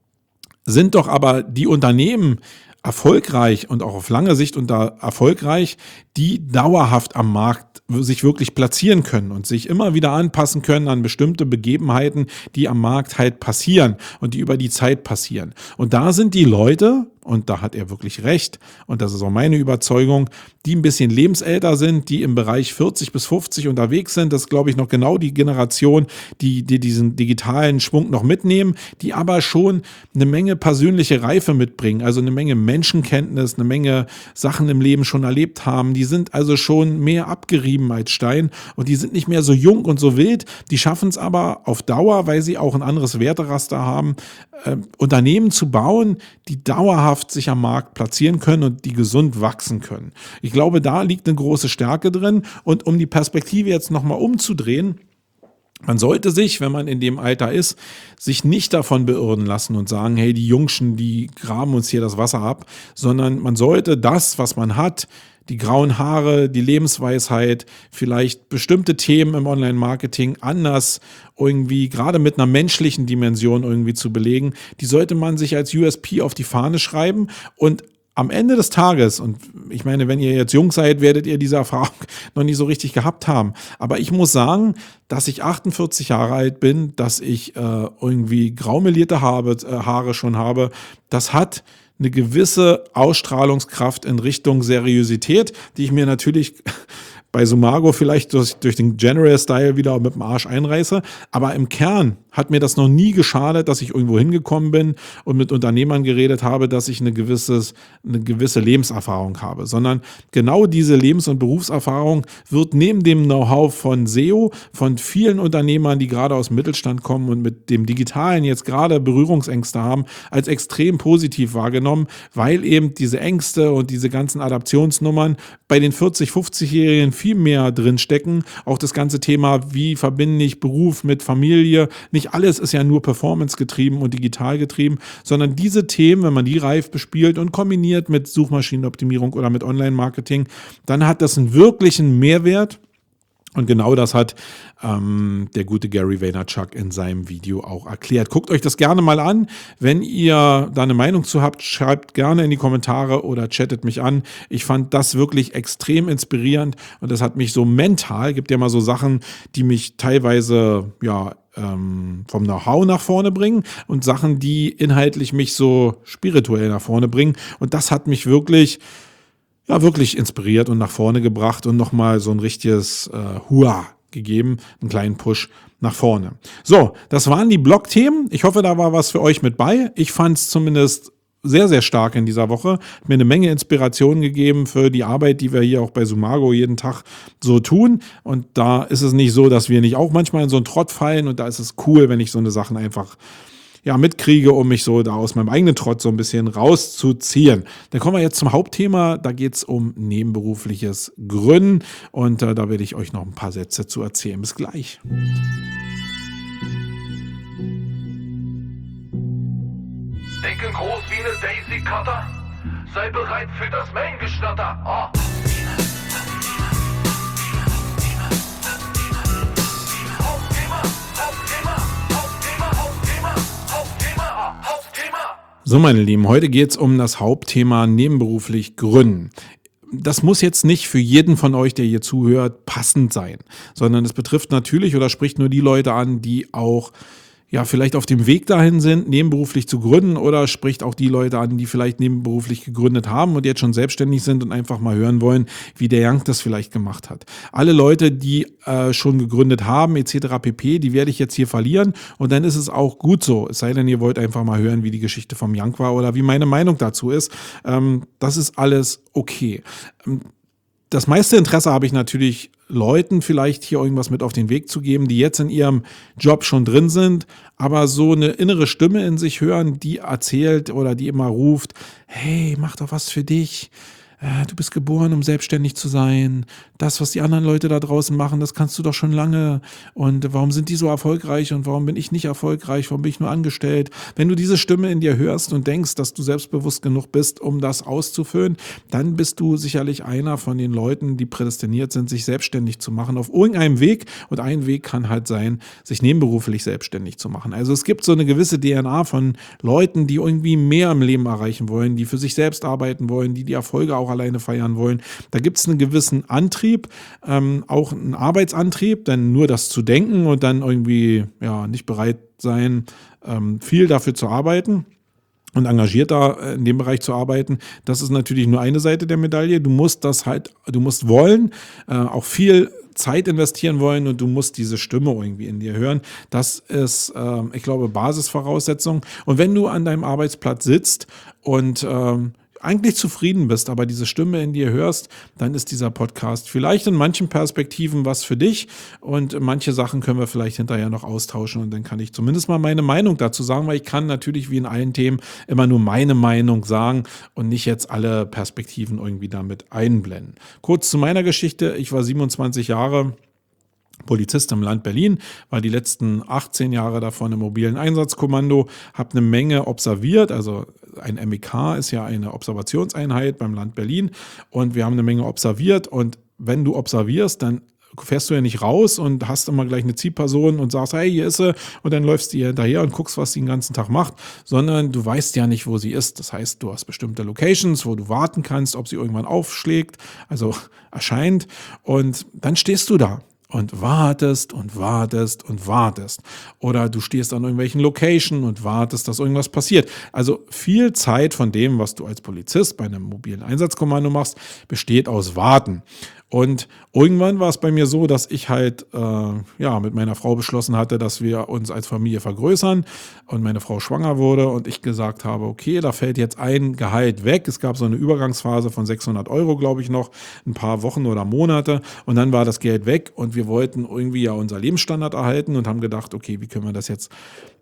sind doch aber die Unternehmen erfolgreich und auch auf lange Sicht unter erfolgreich, die dauerhaft am Markt sich wirklich platzieren können und sich immer wieder anpassen können an bestimmte Begebenheiten, die am Markt halt passieren und die über die Zeit passieren. Und da sind die Leute, und da hat er wirklich recht, und das ist auch meine Überzeugung, die ein bisschen lebensälter sind, die im Bereich vierzig bis fünfzig unterwegs sind. Das ist, glaube ich, noch genau die Generation, die, die diesen digitalen Schwung noch mitnehmen, die aber schon eine Menge persönliche Reife mitbringen, also eine Menge Menschenkenntnis, eine Menge Sachen im Leben schon erlebt haben. Die sind also schon mehr abgerieben als Stein und die sind nicht mehr so jung und so wild. Die schaffen es aber auf Dauer, weil sie auch ein anderes Werteraster haben, äh, Unternehmen zu bauen, die dauerhaft sich am Markt platzieren können und die gesund wachsen können. Ich glaube, da liegt eine große Stärke drin. Und um die Perspektive jetzt nochmal umzudrehen, man sollte sich, wenn man in dem Alter ist, sich nicht davon beirren lassen und sagen, hey, die Jungschen, die graben uns hier das Wasser ab, sondern man sollte das, was man hat, die grauen Haare, die Lebensweisheit, vielleicht bestimmte Themen im Online-Marketing anders irgendwie, gerade mit einer menschlichen Dimension irgendwie zu belegen, die sollte man sich als U S P auf die Fahne schreiben und am Ende des Tages, und ich meine, wenn ihr jetzt jung seid, werdet ihr diese Erfahrung noch nicht so richtig gehabt haben. Aber ich muss sagen, dass ich achtundvierzig Jahre alt bin, dass ich äh, irgendwie graumelierte Haare, äh, Haare schon habe, das hat eine gewisse Ausstrahlungskraft in Richtung Seriosität, die ich mir natürlich bei Sumago vielleicht durch, durch den General Style wieder mit dem Arsch einreiße. Aber im Kern hat mir das noch nie geschadet, dass ich irgendwo hingekommen bin und mit Unternehmern geredet habe, dass ich eine, gewisses, eine gewisse Lebenserfahrung habe. Sondern genau diese Lebens- und Berufserfahrung wird neben dem Know-how von S E O, von vielen Unternehmern, die gerade aus dem Mittelstand kommen und mit dem Digitalen jetzt gerade Berührungsängste haben, als extrem positiv wahrgenommen, weil eben diese Ängste und diese ganzen Adaptionsnummern bei den vierzig-, fünfzigjährigen viel mehr drinstecken. Auch das ganze Thema, wie verbinde ich Beruf mit Familie. Nicht alles ist ja nur Performance getrieben und digital getrieben, sondern diese Themen, wenn man die reif bespielt und kombiniert mit Suchmaschinenoptimierung oder mit Online-Marketing, dann hat das einen wirklichen Mehrwert. Und genau das hat ähm, der gute Gary Vaynerchuk in seinem Video auch erklärt. Guckt euch das gerne mal an. Wenn ihr da eine Meinung zu habt, schreibt gerne in die Kommentare oder chattet mich an. Ich fand das wirklich extrem inspirierend und das hat mich so mental, gibt ja mal so Sachen, die mich teilweise ja ähm, vom Know-how nach vorne bringen und Sachen, die inhaltlich mich so spirituell nach vorne bringen. Und das hat mich wirklich ja, wirklich inspiriert und nach vorne gebracht und nochmal so ein richtiges äh, Hua gegeben, einen kleinen Push nach vorne. So, das waren die Blog-Themen. Ich hoffe, da war was für euch mit bei. Ich fand es zumindest sehr, sehr stark in dieser Woche. Hat mir eine Menge Inspiration gegeben für die Arbeit, die wir hier auch bei Sumago jeden Tag so tun. Und da ist es nicht so, dass wir nicht auch manchmal in so einen Trott fallen. Und da ist es cool, wenn ich so eine Sachen einfach ja, mitkriege, um mich so da aus meinem eigenen Trott so ein bisschen rauszuziehen. Dann kommen wir jetzt zum Hauptthema. Da geht es um nebenberufliches Gründen. Und äh, da werde ich euch noch ein paar Sätze zu erzählen. Bis gleich. Denken groß wie eine Daisy Cutter. Sei bereit für das Main-Geschnatter. Ah. So, meine Lieben, heute geht es um das Hauptthema nebenberuflich Gründen. Das muss jetzt nicht für jeden von euch, der hier zuhört, passend sein, sondern es betrifft natürlich oder spricht nur die Leute an, die auch ja, vielleicht auf dem Weg dahin sind, nebenberuflich zu gründen, oder spricht auch die Leute an, die vielleicht nebenberuflich gegründet haben und jetzt schon selbstständig sind und einfach mal hören wollen, wie der Young das vielleicht gemacht hat. Alle Leute, die äh, schon gegründet haben, et cetera pp., die werde ich jetzt hier verlieren und dann ist es auch gut so. Es sei denn, ihr wollt einfach mal hören, wie die Geschichte vom Young war oder wie meine Meinung dazu ist. Ähm, das ist alles okay. Ähm, Das meiste Interesse habe ich natürlich, Leuten vielleicht hier irgendwas mit auf den Weg zu geben, die jetzt in ihrem Job schon drin sind, aber so eine innere Stimme in sich hören, die erzählt oder die immer ruft, hey, mach doch was für dich. Du bist geboren, um selbstständig zu sein. Das, was die anderen Leute da draußen machen, das kannst du doch schon lange. Und warum sind die so erfolgreich und warum bin ich nicht erfolgreich? Warum bin ich nur angestellt? Wenn du diese Stimme in dir hörst und denkst, dass du selbstbewusst genug bist, um das auszufüllen, dann bist du sicherlich einer von den Leuten, die prädestiniert sind, sich selbstständig zu machen auf irgendeinem Weg. Und ein Weg kann halt sein, sich nebenberuflich selbstständig zu machen. Also es gibt so eine gewisse D N A von Leuten, die irgendwie mehr im Leben erreichen wollen, die für sich selbst arbeiten wollen, die die Erfolge auch alleine feiern wollen. Da gibt es einen gewissen Antrieb, ähm, auch einen Arbeitsantrieb, denn nur das zu denken und dann irgendwie ja nicht bereit sein, ähm, viel dafür zu arbeiten und engagiert da in dem Bereich zu arbeiten, das ist natürlich nur eine Seite der Medaille. Du musst das halt, du musst wollen, äh, auch viel Zeit investieren wollen und du musst diese Stimme irgendwie in dir hören. Das ist, äh, ich glaube, Basisvoraussetzung. Und wenn du an deinem Arbeitsplatz sitzt und ähm, eigentlich zufrieden bist, aber diese Stimme in dir hörst, dann ist dieser Podcast vielleicht in manchen Perspektiven was für dich und manche Sachen können wir vielleicht hinterher noch austauschen und dann kann ich zumindest mal meine Meinung dazu sagen, weil ich kann natürlich wie in allen Themen immer nur meine Meinung sagen und nicht jetzt alle Perspektiven irgendwie damit einblenden. Kurz zu meiner Geschichte. Ich war siebenundzwanzig Jahre Polizist im Land Berlin, war die letzten achtzehn Jahre davon im mobilen Einsatzkommando, habe eine Menge observiert, also ein M E K ist ja eine Observationseinheit beim Land Berlin und wir haben eine Menge observiert und wenn du observierst, dann fährst du ja nicht raus und hast immer gleich eine Zielperson und sagst, hey, hier ist sie und dann läufst du ihr hinterher und guckst, was sie den ganzen Tag macht, sondern du weißt ja nicht, wo sie ist. Das heißt, du hast bestimmte Locations, wo du warten kannst, ob sie irgendwann aufschlägt, also erscheint und dann stehst du da. Und wartest und wartest und wartest. Oder du stehst an irgendwelchen Locations und wartest, dass irgendwas passiert. Also viel Zeit von dem, was du als Polizist bei einem mobilen Einsatzkommando machst, besteht aus Warten. Und irgendwann war es bei mir so, dass ich halt äh, ja mit meiner Frau beschlossen hatte, dass wir uns als Familie vergrößern und meine Frau schwanger wurde und ich gesagt habe, okay, da fällt jetzt ein Gehalt weg. Es gab so eine Übergangsphase von sechshundert Euro, glaube ich noch, ein paar Wochen oder Monate und dann war das Geld weg und wir wollten irgendwie ja unser Lebensstandard erhalten und haben gedacht, okay, wie können wir das jetzt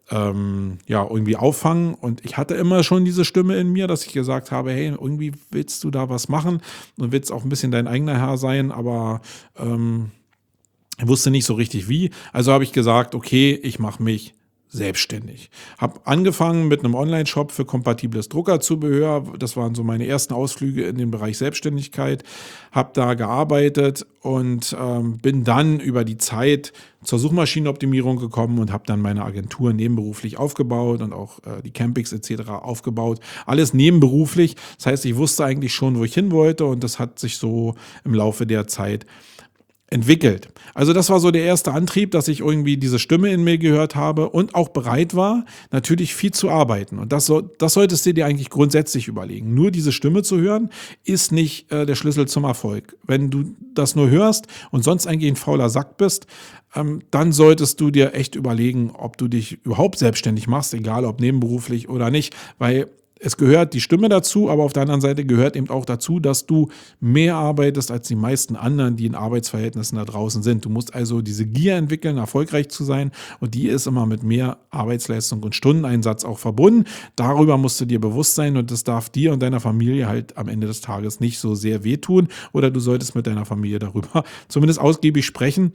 ähm, ja irgendwie auffangen und ich hatte immer schon diese Stimme in mir, dass ich gesagt habe, hey, irgendwie willst du da was machen und willst auch ein bisschen dein eigener Herr sein, aber ähm, ich wusste nicht so richtig wie, also habe ich gesagt, okay, ich mache mich selbstständig. Habe angefangen mit einem Online-Shop für kompatibles Druckerzubehör. Das waren so meine ersten Ausflüge in den Bereich Selbstständigkeit. Habe da gearbeitet und ähm, bin dann über die Zeit zur Suchmaschinenoptimierung gekommen und habe dann meine Agentur nebenberuflich aufgebaut und auch äh, die Campings et cetera aufgebaut. Alles nebenberuflich. Das heißt, ich wusste eigentlich schon, wo ich hin wollte und das hat sich so im Laufe der Zeit entwickelt. Also das war so der erste Antrieb, dass ich irgendwie diese Stimme in mir gehört habe und auch bereit war, natürlich viel zu arbeiten. Und das, so, das solltest du dir eigentlich grundsätzlich überlegen. Nur diese Stimme zu hören, ist nicht äh, der Schlüssel zum Erfolg. Wenn du das nur hörst und sonst eigentlich ein fauler Sack bist, ähm, dann solltest du dir echt überlegen, ob du dich überhaupt selbstständig machst, egal ob nebenberuflich oder nicht, weil es gehört die Stimme dazu, aber auf der anderen Seite gehört eben auch dazu, dass du mehr arbeitest als die meisten anderen, die in Arbeitsverhältnissen da draußen sind. Du musst also diese Gier entwickeln, erfolgreich zu sein und die ist immer mit mehr Arbeitsleistung und Stundeneinsatz auch verbunden. Darüber musst du dir bewusst sein und das darf dir und deiner Familie halt am Ende des Tages nicht so sehr wehtun oder du solltest mit deiner Familie darüber zumindest ausgiebig sprechen,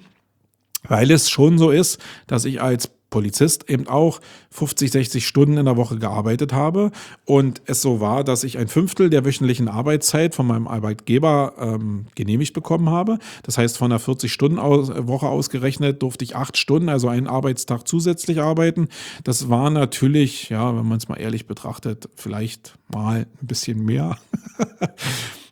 weil es schon so ist, dass ich als Polizist eben auch fünfzig, sechzig Stunden in der Woche gearbeitet habe und es so war, dass ich ein Fünftel der wöchentlichen Arbeitszeit von meinem Arbeitgeber ähm, genehmigt bekommen habe. Das heißt, von einer vierzig-Stunden-Woche ausgerechnet durfte ich acht Stunden, also einen Arbeitstag zusätzlich arbeiten. Das war natürlich, ja, wenn man es mal ehrlich betrachtet, vielleicht mal ein bisschen mehr.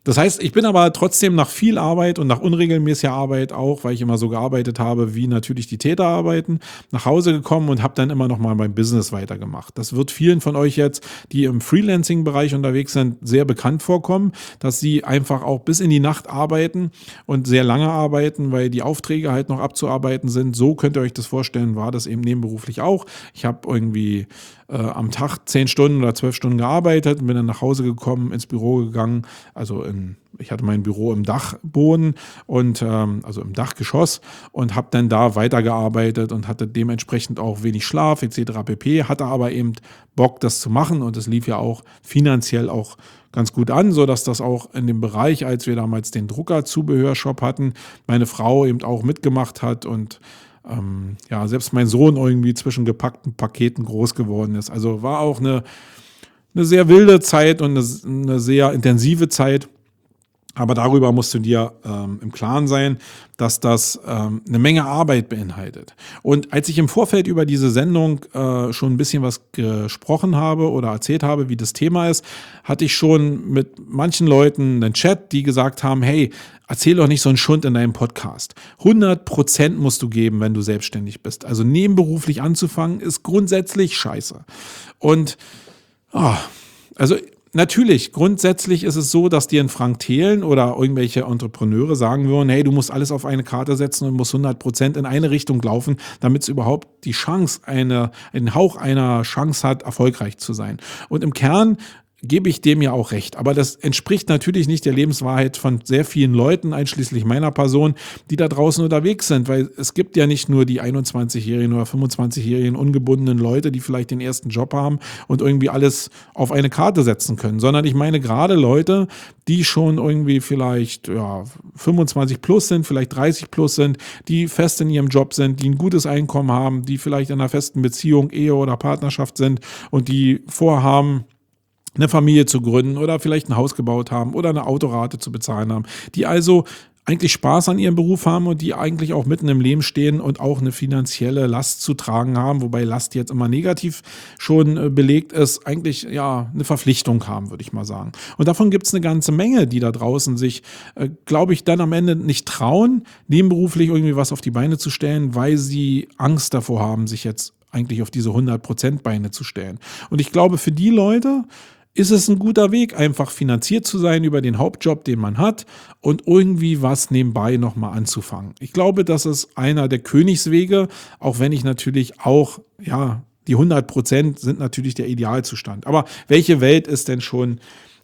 Das heißt, ich bin aber trotzdem nach viel Arbeit und nach unregelmäßiger Arbeit auch, weil ich immer so gearbeitet habe, wie natürlich die Täter arbeiten, nach Hause gekommen und habe dann immer noch mal mein Business weitergemacht. Das wird vielen von euch jetzt, die im Freelancing-Bereich unterwegs sind, sehr bekannt vorkommen, dass sie einfach auch bis in die Nacht arbeiten und sehr lange arbeiten, weil die Aufträge halt noch abzuarbeiten sind. So könnt ihr euch das vorstellen, war das eben nebenberuflich auch. Ich habe irgendwie äh, am Tag zehn Stunden oder zwölf Stunden gearbeitet und bin dann nach Hause gekommen, ins Büro gegangen, also in, ich hatte mein Büro im Dachboden und ähm, also im Dachgeschoss und habe dann da weitergearbeitet und hatte dementsprechend auch wenig Schlaf et cetera pp. Hatte aber eben Bock, das zu machen und es lief ja auch finanziell auch ganz gut an, sodass das auch in dem Bereich, als wir damals den Drucker-Zubehörshop hatten, meine Frau eben auch mitgemacht hat und ähm, ja, selbst mein Sohn irgendwie zwischen gepackten Paketen groß geworden ist. Also war auch eine, eine sehr wilde Zeit und eine, eine sehr intensive Zeit. Aber darüber musst du dir ähm, im Klaren sein, dass das ähm, eine Menge Arbeit beinhaltet. Und als ich im Vorfeld über diese Sendung äh, schon ein bisschen was gesprochen habe oder erzählt habe, wie das Thema ist, hatte ich schon mit manchen Leuten einen Chat, die gesagt haben, hey, erzähl doch nicht so einen Schund in deinem Podcast. hundert Prozent musst du geben, wenn du selbstständig bist. Also nebenberuflich anzufangen, ist grundsätzlich scheiße. Und oh, also natürlich, grundsätzlich ist es so, dass dir ein Frank Thelen oder irgendwelche Entrepreneure sagen würden, hey, du musst alles auf eine Karte setzen und musst hundert Prozent in eine Richtung laufen, damit es überhaupt die Chance, eine, einen Hauch einer Chance hat, erfolgreich zu sein. Und im Kern gebe ich dem ja auch recht. Aber das entspricht natürlich nicht der Lebenswahrheit von sehr vielen Leuten, einschließlich meiner Person, die da draußen unterwegs sind. Weil es gibt ja nicht nur die einundzwanzigjährigen oder fünfundzwanzigjährigen ungebundenen Leute, die vielleicht den ersten Job haben und irgendwie alles auf eine Karte setzen können. Sondern ich meine gerade Leute, die schon irgendwie vielleicht ja, fünfundzwanzig plus sind, vielleicht dreißig plus sind, die fest in ihrem Job sind, die ein gutes Einkommen haben, die vielleicht in einer festen Beziehung, Ehe oder Partnerschaft sind und die vorhaben, eine Familie zu gründen oder vielleicht ein Haus gebaut haben oder eine Autorate zu bezahlen haben, die also eigentlich Spaß an ihrem Beruf haben und die eigentlich auch mitten im Leben stehen und auch eine finanzielle Last zu tragen haben, wobei Last jetzt immer negativ schon belegt ist, eigentlich ja eine Verpflichtung haben, würde ich mal sagen. Und davon gibt es eine ganze Menge, die da draußen sich, äh, glaube ich, dann am Ende nicht trauen, nebenberuflich irgendwie was auf die Beine zu stellen, weil sie Angst davor haben, sich jetzt eigentlich auf diese hundert Prozent Beine zu stellen. Und ich glaube, für die Leute ist es ein guter Weg, einfach finanziert zu sein über den Hauptjob, den man hat und irgendwie was nebenbei nochmal anzufangen. Ich glaube, das ist einer der Königswege, auch wenn ich natürlich auch, ja, die hundert Prozent sind natürlich der Idealzustand. Aber welche Welt ist denn schon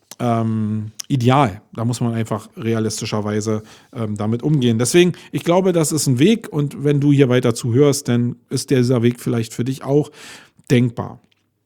ähm, ideal? Da muss man einfach realistischerweise ähm, damit umgehen. Deswegen, ich glaube, das ist ein Weg und wenn du hier weiter zuhörst, dann ist dieser Weg vielleicht für dich auch denkbar.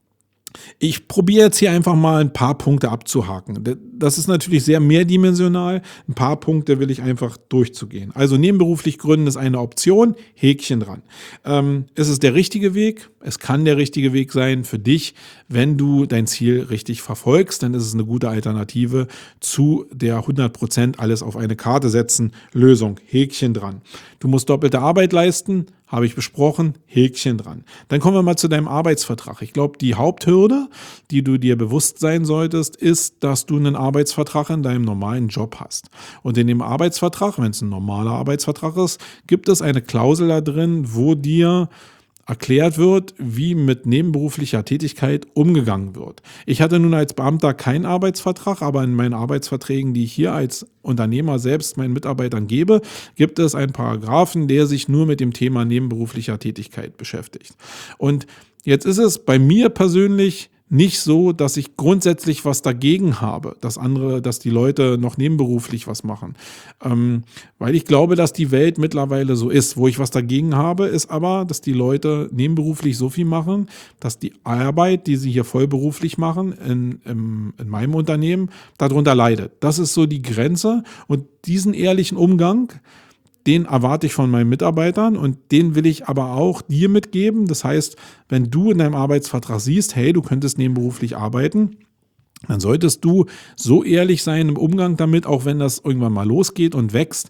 Ich probiere jetzt hier einfach mal ein paar Punkte abzuhaken. Das ist natürlich sehr mehrdimensional. Ein paar Punkte will ich einfach durchzugehen. Also nebenberuflich gründen ist eine Option. Häkchen dran. Ähm, ist es der richtige Weg? Es kann der richtige Weg sein für dich, wenn du dein Ziel richtig verfolgst. Dann ist es eine gute Alternative zu der hundert Prozent alles auf eine Karte setzen Lösung. Häkchen dran. Du musst doppelte Arbeit leisten. Habe ich besprochen, Häkchen dran. Dann kommen wir mal zu deinem Arbeitsvertrag. Ich glaube, die Haupthürde, die du dir bewusst sein solltest, ist, dass du einen Arbeitsvertrag in deinem normalen Job hast. Und in dem Arbeitsvertrag, wenn es ein normaler Arbeitsvertrag ist, gibt es eine Klausel da drin, wo dir erklärt wird, wie mit nebenberuflicher Tätigkeit umgegangen wird. Ich hatte nun als Beamter keinen Arbeitsvertrag, aber in meinen Arbeitsverträgen, die ich hier als Unternehmer selbst meinen Mitarbeitern gebe, gibt es einen Paragraphen, der sich nur mit dem Thema nebenberuflicher Tätigkeit beschäftigt. Und jetzt ist es bei mir persönlich nicht so, dass ich grundsätzlich was dagegen habe, dass andere, dass die Leute noch nebenberuflich was machen. Ähm, weil ich glaube, dass die Welt mittlerweile so ist. Wo ich was dagegen habe, ist aber, dass die Leute nebenberuflich so viel machen, dass die Arbeit, die sie hier vollberuflich machen, in, in, in meinem Unternehmen, darunter leidet. Das ist so die Grenze und diesen ehrlichen Umgang, den erwarte ich von meinen Mitarbeitern und den will ich aber auch dir mitgeben. Das heißt, wenn du in deinem Arbeitsvertrag siehst, hey, du könntest nebenberuflich arbeiten, dann solltest du so ehrlich sein im Umgang damit, auch wenn das irgendwann mal losgeht und wächst,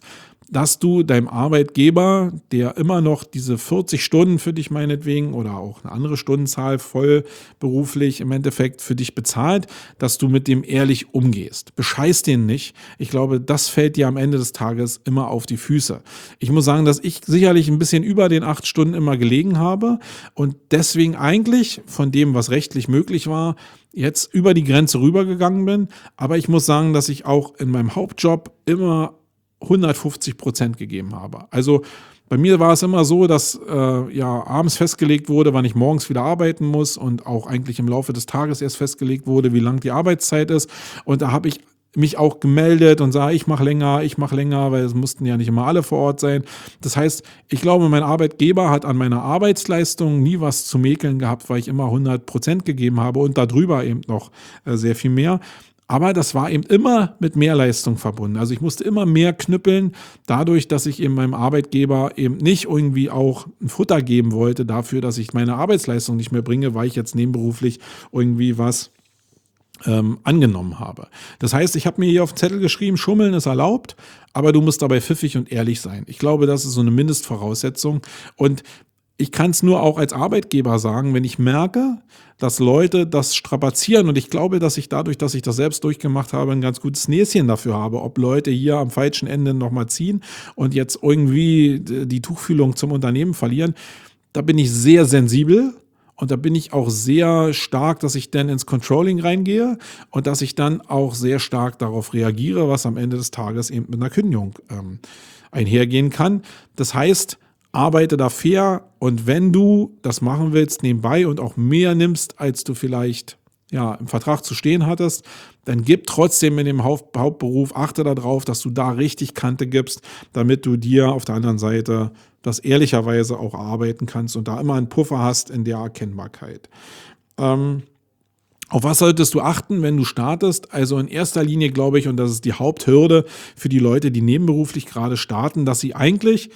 dass du deinem Arbeitgeber, der immer noch diese vierzig Stunden für dich meinetwegen oder auch eine andere Stundenzahl voll beruflich im Endeffekt für dich bezahlt, dass du mit dem ehrlich umgehst. Bescheiß den nicht. Ich glaube, das fällt dir am Ende des Tages immer auf die Füße. Ich muss sagen, dass ich sicherlich ein bisschen über den acht Stunden immer gelegen habe und deswegen eigentlich von dem, was rechtlich möglich war, jetzt über die Grenze rübergegangen bin. Aber ich muss sagen, dass ich auch in meinem Hauptjob immer hundertfünfzig Prozent gegeben habe. Also bei mir war es immer so, dass äh, ja abends festgelegt wurde, wann ich morgens wieder arbeiten muss und auch eigentlich im Laufe des Tages erst festgelegt wurde, wie lang die Arbeitszeit ist. Und da habe ich mich auch gemeldet und sage, ich mache länger, ich mache länger, weil es mussten ja nicht immer alle vor Ort sein. Das heißt, ich glaube, mein Arbeitgeber hat an meiner Arbeitsleistung nie was zu mäkeln gehabt, weil ich immer hundert Prozent gegeben habe und darüber eben noch äh, sehr viel mehr. Aber das war eben immer mit mehr Leistung verbunden. Also ich musste immer mehr knüppeln, dadurch, dass ich eben meinem Arbeitgeber eben nicht irgendwie auch ein Futter geben wollte dafür, dass ich meine Arbeitsleistung nicht mehr bringe, weil ich jetzt nebenberuflich irgendwie was ähm, angenommen habe. Das heißt, ich habe mir hier auf den Zettel geschrieben, Schummeln ist erlaubt, aber du musst dabei pfiffig und ehrlich sein. Ich glaube, das ist so eine Mindestvoraussetzung. Und ich kann es nur auch als Arbeitgeber sagen, wenn ich merke, dass Leute das strapazieren und ich glaube, dass ich dadurch, dass ich das selbst durchgemacht habe, ein ganz gutes Näschen dafür habe, ob Leute hier am falschen Ende nochmal ziehen und jetzt irgendwie die Tuchfühlung zum Unternehmen verlieren. Da bin ich sehr sensibel und da bin ich auch sehr stark, dass ich dann ins Controlling reingehe und dass ich dann auch sehr stark darauf reagiere, was am Ende des Tages eben mit einer Kündigung ähm, einhergehen kann. Das heißt, arbeite da fair und wenn du das machen willst nebenbei und auch mehr nimmst, als du vielleicht ja, im Vertrag zu stehen hattest, dann gib trotzdem in dem Haupt- Hauptberuf, achte darauf, dass du da richtig Kante gibst, damit du dir auf der anderen Seite das ehrlicherweise auch erarbeiten kannst und da immer einen Puffer hast in der Erkennbarkeit. Ähm, Auf was solltest du achten, wenn du startest? Also in erster Linie glaube ich, und das ist die Haupthürde für die Leute, die nebenberuflich gerade starten, dass sie eigentlich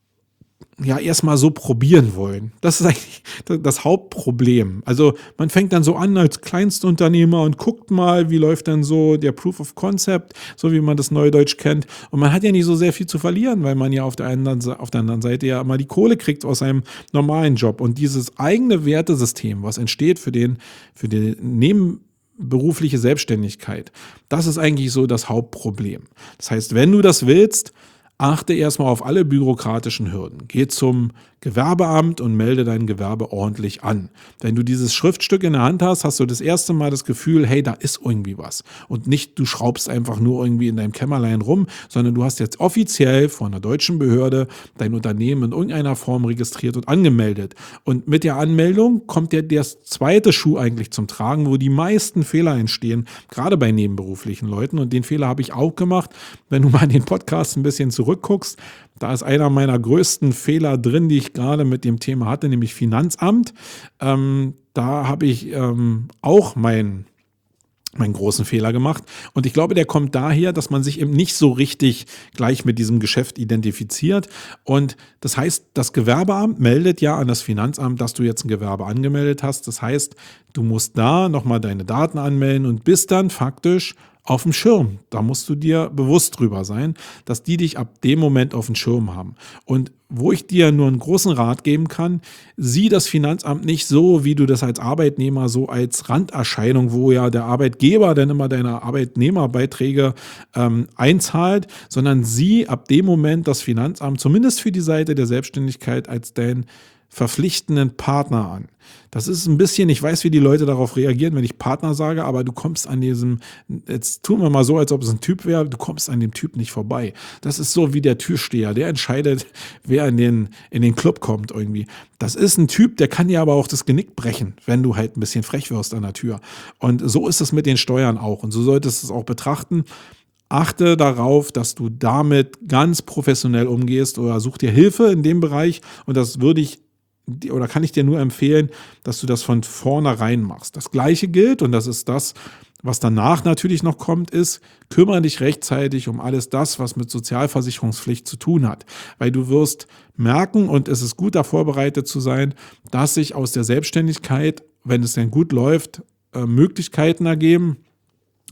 ja erstmal so probieren wollen. Das ist eigentlich das Hauptproblem. Also man fängt dann so an als Kleinstunternehmer und guckt mal, wie läuft dann so der Proof of Concept, so wie man das Neudeutsch kennt. Und man hat ja nicht so sehr viel zu verlieren, weil man ja auf der anderen, auf der anderen Seite ja immer die Kohle kriegt aus seinem normalen Job. Und dieses eigene Wertesystem, was entsteht für den, für den nebenberufliche Selbstständigkeit, das ist eigentlich so das Hauptproblem. Das heißt, wenn du das willst, achte erstmal auf alle bürokratischen Hürden. Geh zum Gewerbeamt und melde dein Gewerbe ordentlich an. Wenn du dieses Schriftstück in der Hand hast, hast du das erste Mal das Gefühl, hey, da ist irgendwie was. Und nicht, du schraubst einfach nur irgendwie in deinem Kämmerlein rum, sondern du hast jetzt offiziell von einer deutschen Behörde dein Unternehmen in irgendeiner Form registriert und angemeldet. Und mit der Anmeldung kommt der, der zweite Schuh eigentlich zum Tragen, wo die meisten Fehler entstehen, gerade bei nebenberuflichen Leuten. Und den Fehler habe ich auch gemacht. Wenn du mal in den Podcast ein bisschen zurückguckst, da ist einer meiner größten Fehler drin, die ich gerade mit dem Thema hatte, nämlich Finanzamt. Ähm, da habe ich ähm, auch mein meinen großen Fehler gemacht. Und ich glaube, der kommt daher, dass man sich eben nicht so richtig gleich mit diesem Geschäft identifiziert. Und das heißt, das Gewerbeamt meldet ja an das Finanzamt, dass du jetzt ein Gewerbe angemeldet hast. Das heißt, du musst da nochmal deine Daten anmelden und bist dann faktisch auf dem Schirm. Da musst du dir bewusst drüber sein, dass die dich ab dem Moment auf dem Schirm haben. Und wo ich dir nur einen großen Rat geben kann, sieh das Finanzamt nicht so, wie du das als Arbeitnehmer so als Randerscheinung, wo ja der Arbeitgeber dann immer deine Arbeitnehmerbeiträge ähm, einzahlt, sondern sieh ab dem Moment das Finanzamt zumindest für die Seite der Selbstständigkeit als dein verpflichtenden Partner an. Das ist ein bisschen, ich weiß, wie die Leute darauf reagieren, wenn ich Partner sage, aber du kommst an diesem, jetzt tun wir mal so, als ob es ein Typ wäre, du kommst an dem Typ nicht vorbei. Das ist so wie der Türsteher, der entscheidet, wer in den, in den Club kommt irgendwie. Das ist ein Typ, der kann dir aber auch das Genick brechen, wenn du halt ein bisschen frech wirst an der Tür. Und so ist es mit den Steuern auch und so solltest du es auch betrachten. Achte darauf, dass du damit ganz professionell umgehst oder such dir Hilfe in dem Bereich und das würde ich oder kann ich dir nur empfehlen, dass du das von vornherein machst. Das Gleiche gilt, und das ist das, was danach natürlich noch kommt, ist, kümmere dich rechtzeitig um alles das, was mit Sozialversicherungspflicht zu tun hat. Weil du wirst merken, und es ist gut, da vorbereitet zu sein, dass sich aus der Selbstständigkeit, wenn es denn gut läuft, Möglichkeiten ergeben,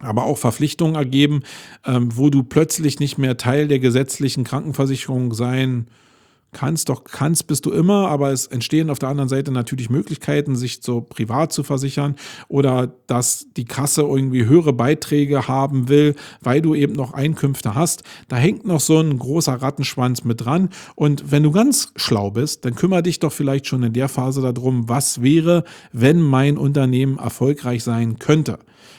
aber auch Verpflichtungen ergeben, ähm, wo du plötzlich nicht mehr Teil der gesetzlichen Krankenversicherung sein kannst. Doch kannst bist du immer, aber es entstehen auf der anderen Seite natürlich Möglichkeiten, sich so privat zu versichern oder dass die Kasse irgendwie höhere Beiträge haben will, weil du eben noch Einkünfte hast. Da hängt noch so ein großer Rattenschwanz mit dran. Und wenn du ganz schlau bist, dann kümmere dich doch vielleicht schon in der Phase darum, was wäre, wenn mein Unternehmen erfolgreich sein könnte.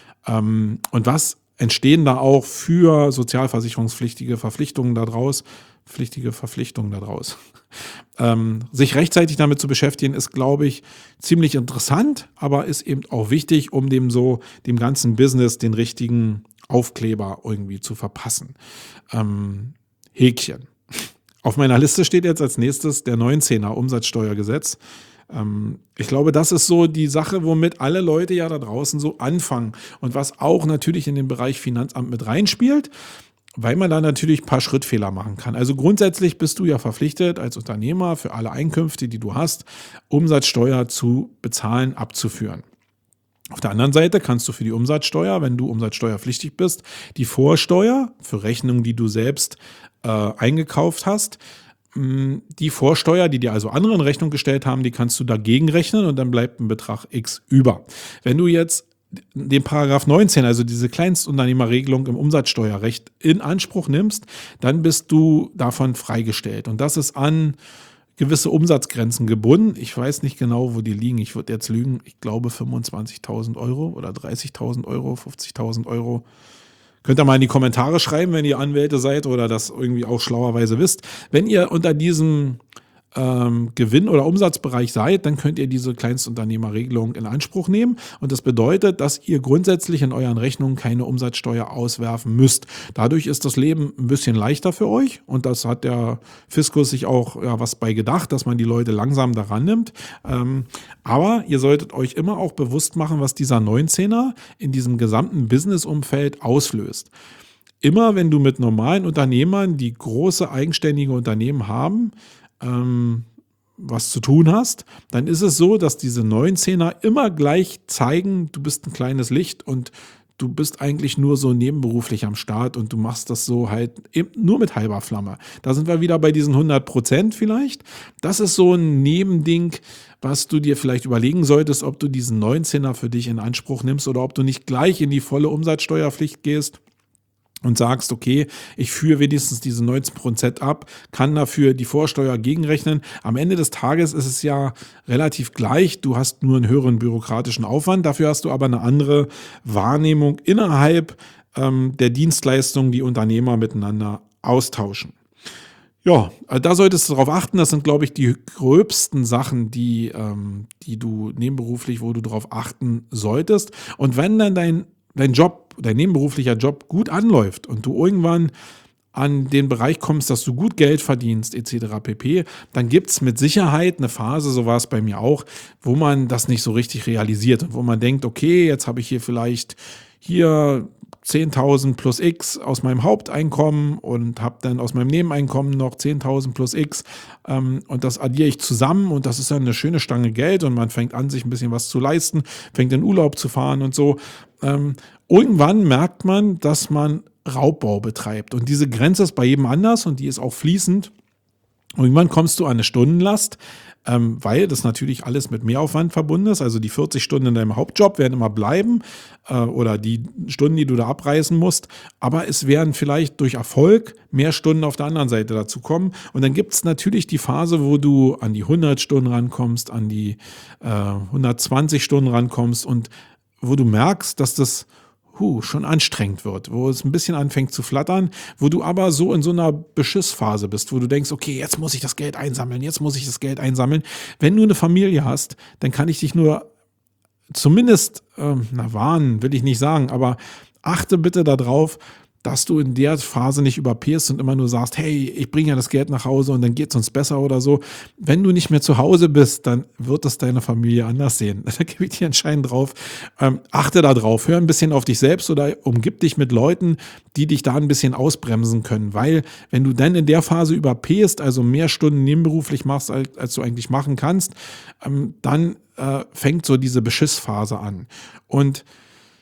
Ähm, und was entstehen da auch für sozialversicherungspflichtige Verpflichtungen daraus, pflichtige Verpflichtungen daraus. Ähm, sich rechtzeitig damit zu beschäftigen, ist, glaube ich, ziemlich interessant, aber ist eben auch wichtig, um dem so, dem ganzen Business den richtigen Aufkleber irgendwie zu verpassen. Ähm, Häkchen. Auf meiner Liste steht jetzt als nächstes der neunzehner Umsatzsteuergesetz. Ähm, ich glaube, das ist so die Sache, womit alle Leute ja da draußen so anfangen und was auch natürlich in den Bereich Finanzamt mit reinspielt, weil man da natürlich ein paar Schrittfehler machen kann. Also grundsätzlich bist du ja verpflichtet als Unternehmer für alle Einkünfte, die du hast, Umsatzsteuer zu bezahlen, abzuführen. Auf der anderen Seite kannst du für die Umsatzsteuer, wenn du umsatzsteuerpflichtig bist, die Vorsteuer für Rechnungen, die du selbst äh, eingekauft hast, mh, die Vorsteuer, die dir also andere in Rechnung gestellt haben, die kannst du dagegen rechnen und dann bleibt ein Betrag X über. Wenn du jetzt den Paragraph neunzehn, also diese Kleinstunternehmerregelung im Umsatzsteuerrecht in Anspruch nimmst, dann bist du davon freigestellt. Und das ist an gewisse Umsatzgrenzen gebunden. Ich weiß nicht genau, wo die liegen. Ich würde jetzt lügen. Ich glaube fünfundzwanzigtausend Euro oder dreißigtausend Euro, fünfzigtausend Euro. Könnt ihr mal in die Kommentare schreiben, wenn ihr Anwälte seid oder das irgendwie auch schlauerweise wisst. Wenn ihr unter diesem ähm, Gewinn- oder Umsatzbereich seid, dann könnt ihr diese Kleinstunternehmerregelung in Anspruch nehmen. Und das bedeutet, dass ihr grundsätzlich in euren Rechnungen keine Umsatzsteuer auswerfen müsst. Dadurch ist das Leben ein bisschen leichter für euch. Und das hat der Fiskus sich auch ja, was bei gedacht, dass man die Leute langsam daran nimmt. Ähm, aber ihr solltet euch immer auch bewusst machen, was dieser neunzehner in diesem gesamten Businessumfeld auslöst. Immer wenn du mit normalen Unternehmern, die große eigenständige Unternehmen haben, ähm, was zu tun hast, dann ist es so, dass diese neunzehner immer gleich zeigen, du bist ein kleines Licht und du bist eigentlich nur so nebenberuflich am Start und du machst das so halt eben nur mit halber Flamme. Da sind wir wieder bei diesen hundert Prozent vielleicht. Das ist so ein Nebending, was du dir vielleicht überlegen solltest, ob du diesen neunzehner für dich in Anspruch nimmst oder ob du nicht gleich in die volle Umsatzsteuerpflicht gehst und sagst, okay, ich führe wenigstens diese neunzehn Prozent ab, kann dafür die Vorsteuer gegenrechnen. Am Ende des Tages ist es ja relativ gleich. Du hast nur einen höheren bürokratischen Aufwand, dafür hast du aber eine andere Wahrnehmung innerhalb ähm, der Dienstleistungen, die Unternehmer miteinander austauschen. Ja, da solltest du darauf achten. Das sind, glaube ich, die gröbsten Sachen, die, ähm, die du nebenberuflich, wo du darauf achten solltest. Und wenn dann dein dein Job, dein nebenberuflicher Job gut anläuft und du irgendwann an den Bereich kommst, dass du gut Geld verdienst et cetera pp., dann gibt es mit Sicherheit eine Phase, so war es bei mir auch, wo man das nicht so richtig realisiert und wo man denkt, okay, jetzt habe ich hier vielleicht hier zehntausend plus X aus meinem Haupteinkommen und habe dann aus meinem Nebeneinkommen noch zehntausend plus X ähm, und das addiere ich zusammen und das ist dann eine schöne Stange Geld und man fängt an, sich ein bisschen was zu leisten, fängt in Urlaub zu fahren und so. Ähm, irgendwann merkt man, dass man Raubbau betreibt und diese Grenze ist bei jedem anders und die ist auch fließend. Irgendwann kommst du an eine Stundenlast, ähm, weil das natürlich alles mit Mehraufwand verbunden ist. Also die vierzig Stunden in deinem Hauptjob werden immer bleiben äh, oder die Stunden, die du da abreißen musst. Aber es werden vielleicht durch Erfolg mehr Stunden auf der anderen Seite dazu kommen. Und dann gibt es natürlich die Phase, wo du an die hundert Stunden rankommst, an die äh, hundertzwanzig Stunden rankommst und wo du merkst, dass das Huh, schon anstrengend wird, wo es ein bisschen anfängt zu flattern, wo du aber so in so einer Beschissphase bist, wo du denkst, okay, jetzt muss ich das Geld einsammeln, jetzt muss ich das Geld einsammeln. Wenn du eine Familie hast, dann kann ich dich nur zumindest, ähm, na warnen, will ich nicht sagen, aber achte bitte darauf, dass du in der Phase nicht überpierst und immer nur sagst, hey, ich bringe ja das Geld nach Hause und dann geht es uns besser oder so. Wenn du nicht mehr zu Hause bist, dann wird es deine Familie anders sehen. Da gebe ich dir entscheidend drauf. Ähm, achte da drauf, hör ein bisschen auf dich selbst oder umgib dich mit Leuten, die dich da ein bisschen ausbremsen können. Weil wenn du dann in der Phase überpierst, also mehr Stunden nebenberuflich machst, als, als du eigentlich machen kannst, ähm, dann äh, fängt so diese Beschissphase an. Und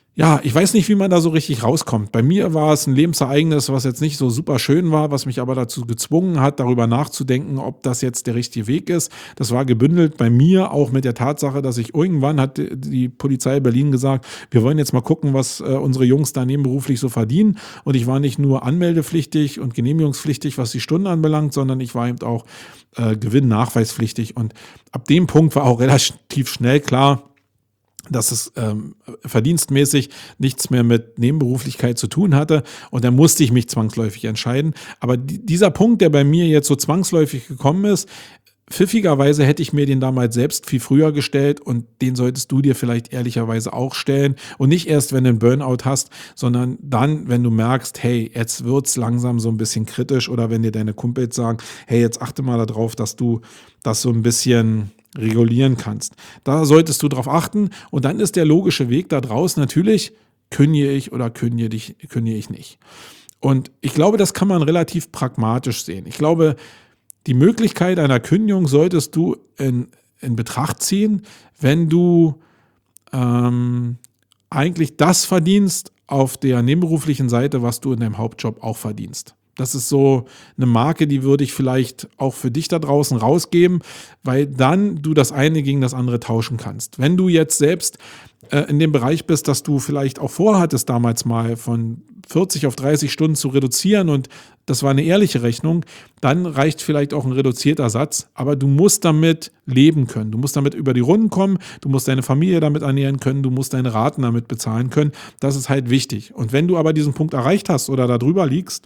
Ja, ich weiß nicht, wie man da so richtig rauskommt. Bei mir war es ein Lebensereignis, was jetzt nicht so super schön war, was mich aber dazu gezwungen hat, darüber nachzudenken, ob das jetzt der richtige Weg ist. Das war gebündelt bei mir auch mit der Tatsache, dass ich irgendwann hat die Polizei Berlin gesagt, wir wollen jetzt mal gucken, was äh, unsere Jungs da nebenberuflich so verdienen. Und ich war nicht nur anmeldepflichtig und genehmigungspflichtig, was die Stunden anbelangt, sondern ich war eben auch äh, gewinnnachweispflichtig. Und ab dem Punkt war auch relativ schnell klar, dass es ähm, verdienstmäßig nichts mehr mit Nebenberuflichkeit zu tun hatte und da musste ich mich zwangsläufig entscheiden. Aber die, dieser Punkt, der bei mir jetzt so zwangsläufig gekommen ist, pfiffigerweise hätte ich mir den damals selbst viel früher gestellt und den solltest du dir vielleicht ehrlicherweise auch stellen und nicht erst, wenn du einen Burnout hast, sondern dann, wenn du merkst, hey, jetzt wird's langsam so ein bisschen kritisch oder wenn dir deine Kumpels sagen, hey, jetzt achte mal darauf, dass du das so ein bisschen regulieren kannst. Da solltest du drauf achten und dann ist der logische Weg da draus natürlich, kündige ich oder kündige ich, kündige ich nicht. Und ich glaube, das kann man relativ pragmatisch sehen. Ich glaube, die Möglichkeit einer Kündigung solltest du in, in Betracht ziehen, wenn du ähm, eigentlich das verdienst auf der nebenberuflichen Seite, was du in deinem Hauptjob auch verdienst. Das ist so eine Marke, die würde ich vielleicht auch für dich da draußen rausgeben, weil dann du das eine gegen das andere tauschen kannst. Wenn du jetzt selbst äh, in dem Bereich bist, dass du vielleicht auch vorhattest, damals mal von vierzig auf dreißig Stunden zu reduzieren und das war eine ehrliche Rechnung, dann reicht vielleicht auch ein reduzierter Satz, aber du musst damit leben können. Du musst damit über die Runden kommen, du musst deine Familie damit ernähren können, du musst deine Raten damit bezahlen können. Das ist halt wichtig. Und wenn du aber diesen Punkt erreicht hast oder da drüber liegst,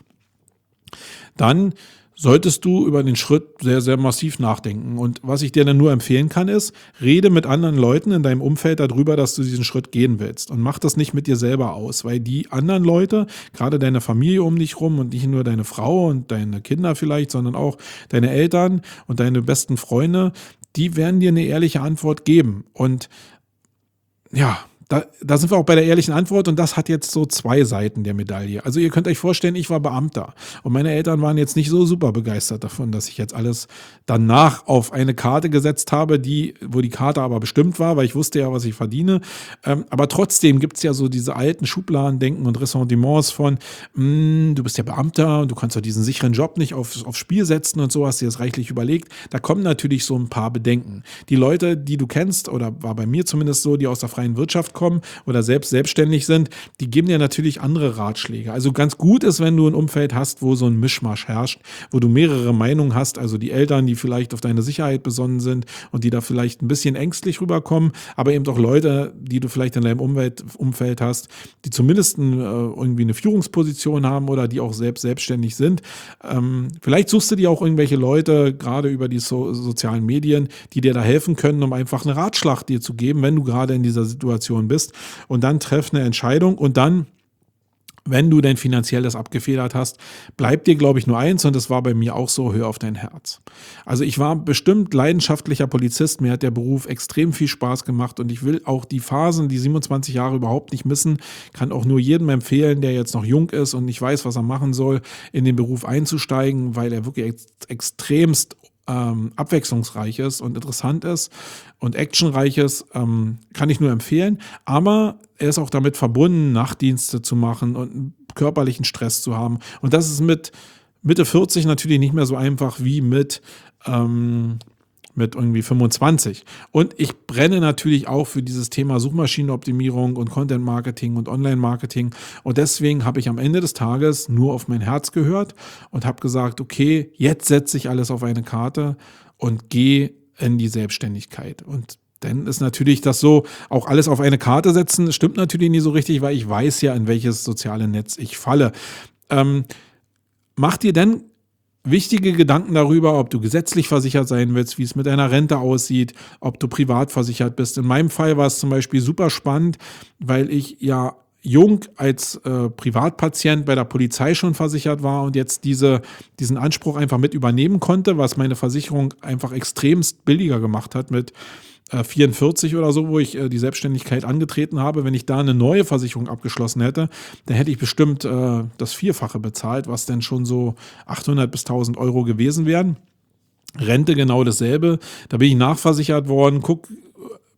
dann solltest du über den Schritt sehr, sehr massiv nachdenken. Und was ich dir dann nur empfehlen kann, ist, rede mit anderen Leuten in deinem Umfeld darüber, dass du diesen Schritt gehen willst. Und mach das nicht mit dir selber aus, weil die anderen Leute, gerade deine Familie um dich rum und nicht nur deine Frau und deine Kinder vielleicht, sondern auch deine Eltern und deine besten Freunde, die werden dir eine ehrliche Antwort geben. Und ja, Da, da sind wir auch bei der ehrlichen Antwort und das hat jetzt so zwei Seiten der Medaille. Also ihr könnt euch vorstellen, ich war Beamter und meine Eltern waren jetzt nicht so super begeistert davon, dass ich jetzt alles danach auf eine Karte gesetzt habe, die, wo die Karte aber bestimmt war, weil ich wusste ja, was ich verdiene. Ähm, aber trotzdem gibt es ja so diese alten Schubladendenken und Ressentiments von, mh, du bist ja Beamter und du kannst doch diesen sicheren Job nicht auf, aufs Spiel setzen und so, hast dir das reichlich überlegt. Da kommen natürlich so ein paar Bedenken. Die Leute, die du kennst, oder war bei mir zumindest so, die aus der freien Wirtschaft kommen oder selbst selbstständig sind, die geben dir natürlich andere Ratschläge. Also ganz gut ist, wenn du ein Umfeld hast, wo so ein Mischmasch herrscht, wo du mehrere Meinungen hast, also die Eltern, die vielleicht auf deine Sicherheit besonnen sind und die da vielleicht ein bisschen ängstlich rüberkommen, aber eben auch Leute, die du vielleicht in deinem Umwelt, Umfeld hast, die zumindest ein, äh, irgendwie eine Führungsposition haben oder die auch selbst selbstständig sind. Ähm, vielleicht suchst du dir auch irgendwelche Leute, gerade über die so, sozialen Medien, die dir da helfen können, um einfach einen Ratschlag dir zu geben, wenn du gerade in dieser Situation bist. Und dann treff eine Entscheidung und dann, wenn du denn finanziell das abgefedert hast, bleibt dir, glaube ich, nur eins und das war bei mir auch so, hör auf dein Herz. Also ich war bestimmt leidenschaftlicher Polizist, mir hat der Beruf extrem viel Spaß gemacht und ich will auch die Phasen, die siebenundzwanzig Jahre überhaupt nicht missen, kann auch nur jedem empfehlen, der jetzt noch jung ist und nicht weiß, was er machen soll, in den Beruf einzusteigen, weil er wirklich ex- extremst Ähm, abwechslungsreich ist und interessant ist und actionreich ist, ähm, kann ich nur empfehlen. Aber er ist auch damit verbunden, Nachtdienste zu machen und körperlichen Stress zu haben. Und das ist mit Mitte vierzig natürlich nicht mehr so einfach wie mit ähm, mit irgendwie fünfundzwanzig. Und ich brenne natürlich auch für dieses Thema Suchmaschinenoptimierung und Content-Marketing und Online-Marketing. Und deswegen habe ich am Ende des Tages nur auf mein Herz gehört und habe gesagt, okay, jetzt setze ich alles auf eine Karte und gehe in die Selbstständigkeit. Und dann ist natürlich das so, auch alles auf eine Karte setzen, stimmt natürlich nicht so richtig, weil ich weiß ja, in welches soziale Netz ich falle. Ähm, mach dir denn wichtige Gedanken darüber, ob du gesetzlich versichert sein willst, wie es mit deiner Rente aussieht, ob du privat versichert bist. In meinem Fall war es zum Beispiel super spannend, weil ich ja jung als äh, Privatpatient bei der Polizei schon versichert war und jetzt diese, diesen Anspruch einfach mit übernehmen konnte, was meine Versicherung einfach extremst billiger gemacht hat mit vierundvierzig oder so, wo ich äh, die Selbstständigkeit angetreten habe. Wenn ich da eine neue Versicherung abgeschlossen hätte, dann hätte ich bestimmt äh, das Vierfache bezahlt, was dann schon so achthundert bis tausend Euro gewesen wären. Rente genau dasselbe. Da bin ich nachversichert worden. Guck,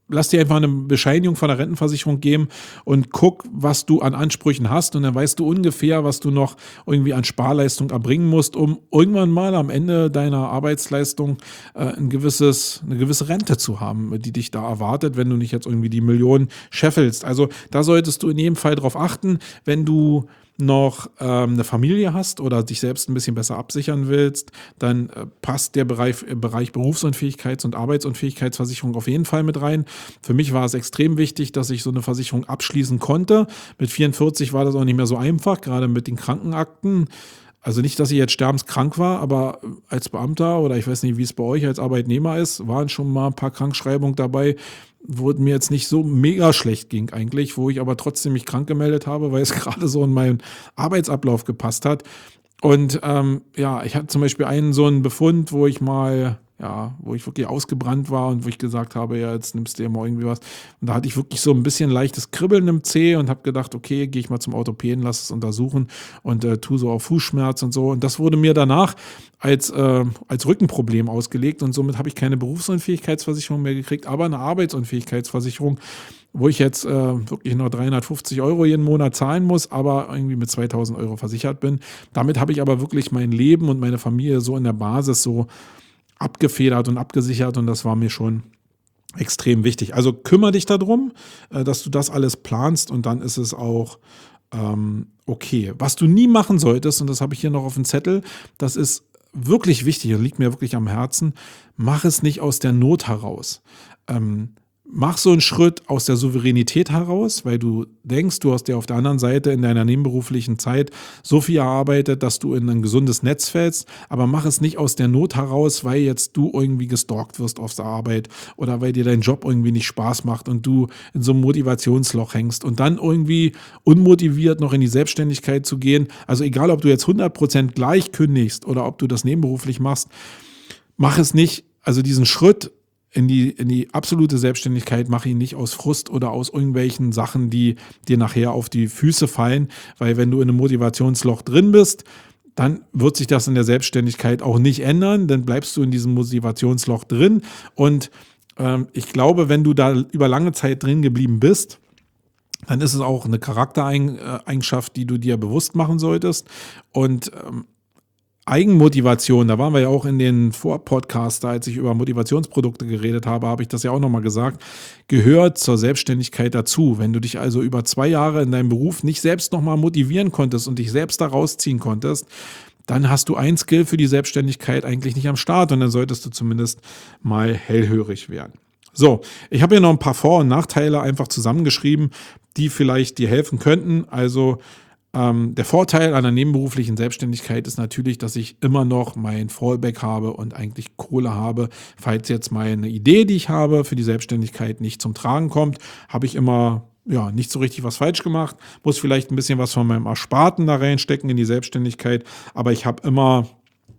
lass dir einfach eine Bescheinigung von der Rentenversicherung geben und guck, was du an Ansprüchen hast und dann weißt du ungefähr, was du noch irgendwie an Sparleistung erbringen musst, um irgendwann mal am Ende deiner Arbeitsleistung äh, ein gewisses, eine gewisse Rente zu haben, die dich da erwartet, wenn du nicht jetzt irgendwie die Millionen scheffelst. Also da solltest du in jedem Fall drauf achten, wenn du noch ähm, eine Familie hast oder dich selbst ein bisschen besser absichern willst, dann äh, passt der Bereich, äh, Bereich Berufsunfähigkeits- und Arbeitsunfähigkeitsversicherung auf jeden Fall mit rein. Für mich war es extrem wichtig, dass ich so eine Versicherung abschließen konnte. Mit vierundvierzig war das auch nicht mehr so einfach, gerade mit den Krankenakten. Also nicht, dass ich jetzt sterbenskrank war, aber als Beamter oder ich weiß nicht, wie es bei euch als Arbeitnehmer ist, waren schon mal ein paar Krankschreibungen dabei, wo es mir jetzt nicht so mega schlecht ging eigentlich, wo ich aber trotzdem mich krank gemeldet habe, weil es gerade so in meinen Arbeitsablauf gepasst hat. Und ähm, ja, ich hatte zum Beispiel einen so einen Befund, wo ich mal, ja, wo ich wirklich ausgebrannt war und wo ich gesagt habe, ja, jetzt nimmst du dir mal irgendwie was. Und da hatte ich wirklich so ein bisschen leichtes Kribbeln im Zeh und habe gedacht, okay, gehe ich mal zum Orthopäden, lass es untersuchen und äh, tu so auf Fußschmerz und so. Und das wurde mir danach als, äh, als Rückenproblem ausgelegt und somit habe ich keine Berufsunfähigkeitsversicherung mehr gekriegt, aber eine Arbeitsunfähigkeitsversicherung, wo ich jetzt äh, wirklich nur dreihundertfünfzig Euro jeden Monat zahlen muss, aber irgendwie mit zweitausend Euro versichert bin. Damit habe ich aber wirklich mein Leben und meine Familie so in der Basis so abgefedert und abgesichert und das war mir schon extrem wichtig. Also kümmere dich darum, äh, dass du das alles planst und dann ist es auch ähm, okay. Was du nie machen solltest, und das habe ich hier noch auf dem Zettel, das ist wirklich wichtig und liegt mir wirklich am Herzen, mach es nicht aus der Not heraus. Ähm, Mach so einen Schritt aus der Souveränität heraus, weil du denkst, du hast dir auf der anderen Seite in deiner nebenberuflichen Zeit so viel erarbeitet, dass du in ein gesundes Netz fällst, aber mach es nicht aus der Not heraus, weil jetzt du irgendwie gestalkt wirst auf der Arbeit oder weil dir dein Job irgendwie nicht Spaß macht und du in so einem Motivationsloch hängst und dann irgendwie unmotiviert noch in die Selbstständigkeit zu gehen. Also egal, ob du jetzt hundert Prozent gleich kündigst oder ob du das nebenberuflich machst, mach es nicht, also diesen Schritt in die, in die absolute Selbstständigkeit, mache ihn nicht aus Frust oder aus irgendwelchen Sachen, die dir nachher auf die Füße fallen, weil wenn du in einem Motivationsloch drin bist, dann wird sich das in der Selbstständigkeit auch nicht ändern, dann bleibst du in diesem Motivationsloch drin und ähm, ich glaube, wenn du da über lange Zeit drin geblieben bist, dann ist es auch eine Charaktereigenschaft, die du dir bewusst machen solltest und ähm, Eigenmotivation, da waren wir ja auch in den Vorpodcasts, da als ich über Motivationsprodukte geredet habe, habe ich das ja auch nochmal gesagt, gehört zur Selbstständigkeit dazu. Wenn du dich also über zwei Jahre in deinem Beruf nicht selbst nochmal motivieren konntest und dich selbst da rausziehen konntest, dann hast du ein Skill für die Selbstständigkeit eigentlich nicht am Start und dann solltest du zumindest mal hellhörig werden. So, ich habe hier noch ein paar Vor- und Nachteile einfach zusammengeschrieben, die vielleicht dir helfen könnten. Also Ähm, der Vorteil einer nebenberuflichen Selbstständigkeit ist natürlich, dass ich immer noch mein Fallback habe und eigentlich Kohle habe. Falls jetzt meine Idee, die ich habe für die Selbstständigkeit nicht zum Tragen kommt, habe ich immer ja nicht so richtig was falsch gemacht. Muss vielleicht ein bisschen was von meinem Ersparten da reinstecken in die Selbstständigkeit, aber ich habe immer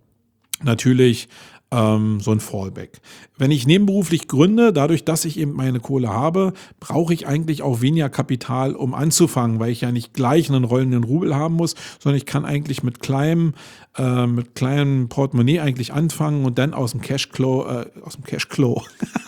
natürlich ähm, so ein Fallback. Wenn ich nebenberuflich gründe, dadurch, dass ich eben meine Kohle habe, brauche ich eigentlich auch weniger Kapital, um anzufangen, weil ich ja nicht gleich einen rollenden Rubel haben muss, sondern ich kann eigentlich mit kleinem, äh, mit kleinem Portemonnaie eigentlich anfangen und dann aus dem Cashflow, äh, aus dem Cashflow,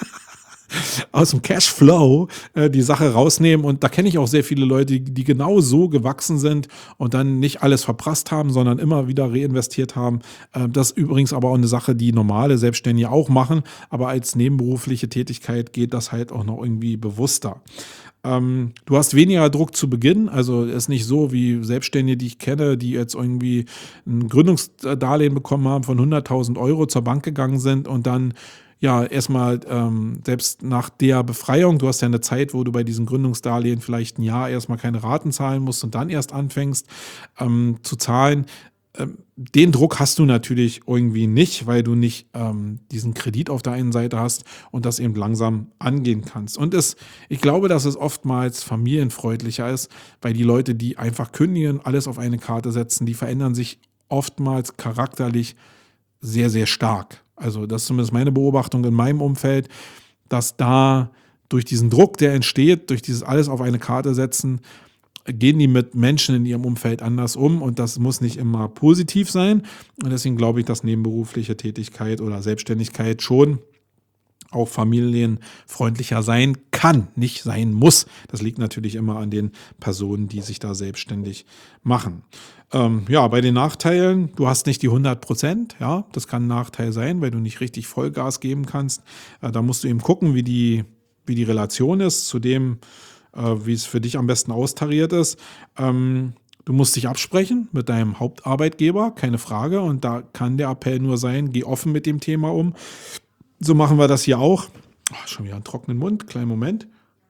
aus dem Cashflow äh, die Sache rausnehmen und da kenne ich auch sehr viele Leute, die, die genau so gewachsen sind und dann nicht alles verprasst haben, sondern immer wieder reinvestiert haben. Äh, das ist übrigens aber auch eine Sache, die normale Selbstständige auch machen, aber als nebenberufliche Tätigkeit geht das halt auch noch irgendwie bewusster. Ähm, du hast weniger Druck zu Beginn, also es ist nicht so wie Selbstständige, die ich kenne, die jetzt irgendwie ein Gründungsdarlehen bekommen haben von hunderttausend Euro zur Bank gegangen sind und dann ja, erstmal ähm, selbst nach der Befreiung, du hast ja eine Zeit, wo du bei diesen Gründungsdarlehen vielleicht ein Jahr erstmal keine Raten zahlen musst und dann erst anfängst ähm, zu zahlen. Ähm, den Druck hast du natürlich irgendwie nicht, weil du nicht ähm, diesen Kredit auf der einen Seite hast und das eben langsam angehen kannst. Und es, ich glaube, dass es oftmals familienfreundlicher ist, weil die Leute, die einfach kündigen, alles auf eine Karte setzen, die verändern sich oftmals charakterlich sehr, sehr stark. Also das ist zumindest meine Beobachtung in meinem Umfeld, dass da durch diesen Druck, der entsteht, durch dieses alles auf eine Karte setzen, gehen die mit Menschen in ihrem Umfeld anders um und das muss nicht immer positiv sein. Und deswegen glaube ich, dass nebenberufliche Tätigkeit oder Selbstständigkeit schon auch familienfreundlicher sein kann, nicht sein muss. Das liegt natürlich immer an den Personen, die sich da selbstständig machen. Ähm, ja, bei den Nachteilen, du hast nicht die hundert Prozent, ja, das kann ein Nachteil sein, weil du nicht richtig Vollgas geben kannst. Äh, da musst du eben gucken, wie die, wie die Relation ist zu dem, äh, wie es für dich am besten austariert ist. Ähm, Du musst dich absprechen mit deinem Hauptarbeitgeber, keine Frage. Und da kann der Appell nur sein, geh offen mit dem Thema um. So machen wir das hier auch. Oh, schon wieder einen trockenen Mund, kleinen Moment.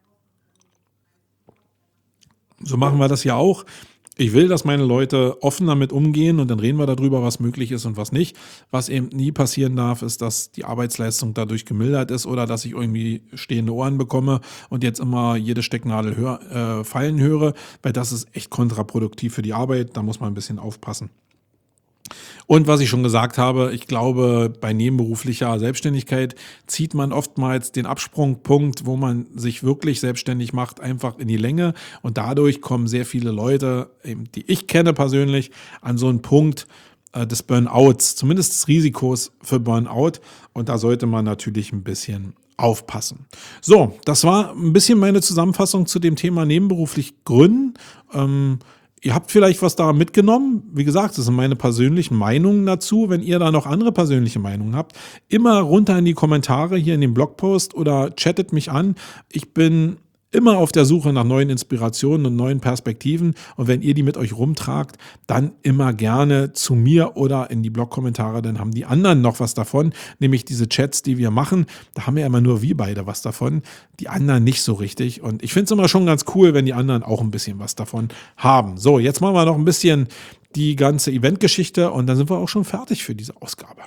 So machen wir das hier auch. Ich will, dass meine Leute offen damit umgehen und dann reden wir darüber, was möglich ist und was nicht. Was eben nie passieren darf, ist, dass die Arbeitsleistung dadurch gemildert ist oder dass ich irgendwie stehende Ohren bekomme und jetzt immer jede Stecknadel hör, äh, fallen höre, weil das ist echt kontraproduktiv für die Arbeit. Da muss man ein bisschen aufpassen. Und was ich schon gesagt habe, ich glaube, bei nebenberuflicher Selbstständigkeit zieht man oftmals den Absprungpunkt, wo man sich wirklich selbstständig macht, einfach in die Länge. Und dadurch kommen sehr viele Leute, die ich kenne persönlich, an so einen Punkt äh, des Burnouts, zumindest des Risikos für Burnout. Und da sollte man natürlich ein bisschen aufpassen. So, das war ein bisschen meine Zusammenfassung zu dem Thema nebenberuflich gründen. Ähm, Ihr habt vielleicht was da mitgenommen. Wie gesagt, das sind meine persönlichen Meinungen dazu. Wenn ihr da noch andere persönliche Meinungen habt, immer runter in die Kommentare hier in dem Blogpost oder chattet mich an. Ich bin immer auf der Suche nach neuen Inspirationen und neuen Perspektiven. Und wenn ihr die mit euch rumtragt, dann immer gerne zu mir oder in die Blogkommentare. Dann haben die anderen noch was davon, nämlich diese Chats, die wir machen. Da haben ja immer nur wir beide was davon, die anderen nicht so richtig. Und ich finde es immer schon ganz cool, wenn die anderen auch ein bisschen was davon haben. So, jetzt machen wir noch ein bisschen die ganze Eventgeschichte und dann sind wir auch schon fertig für diese Ausgabe.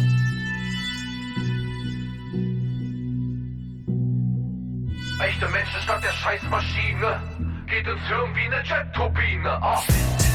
Echte Menschen statt der Scheißmaschine. Geht ins Hirn wie eine Jet-Turbine. Ah.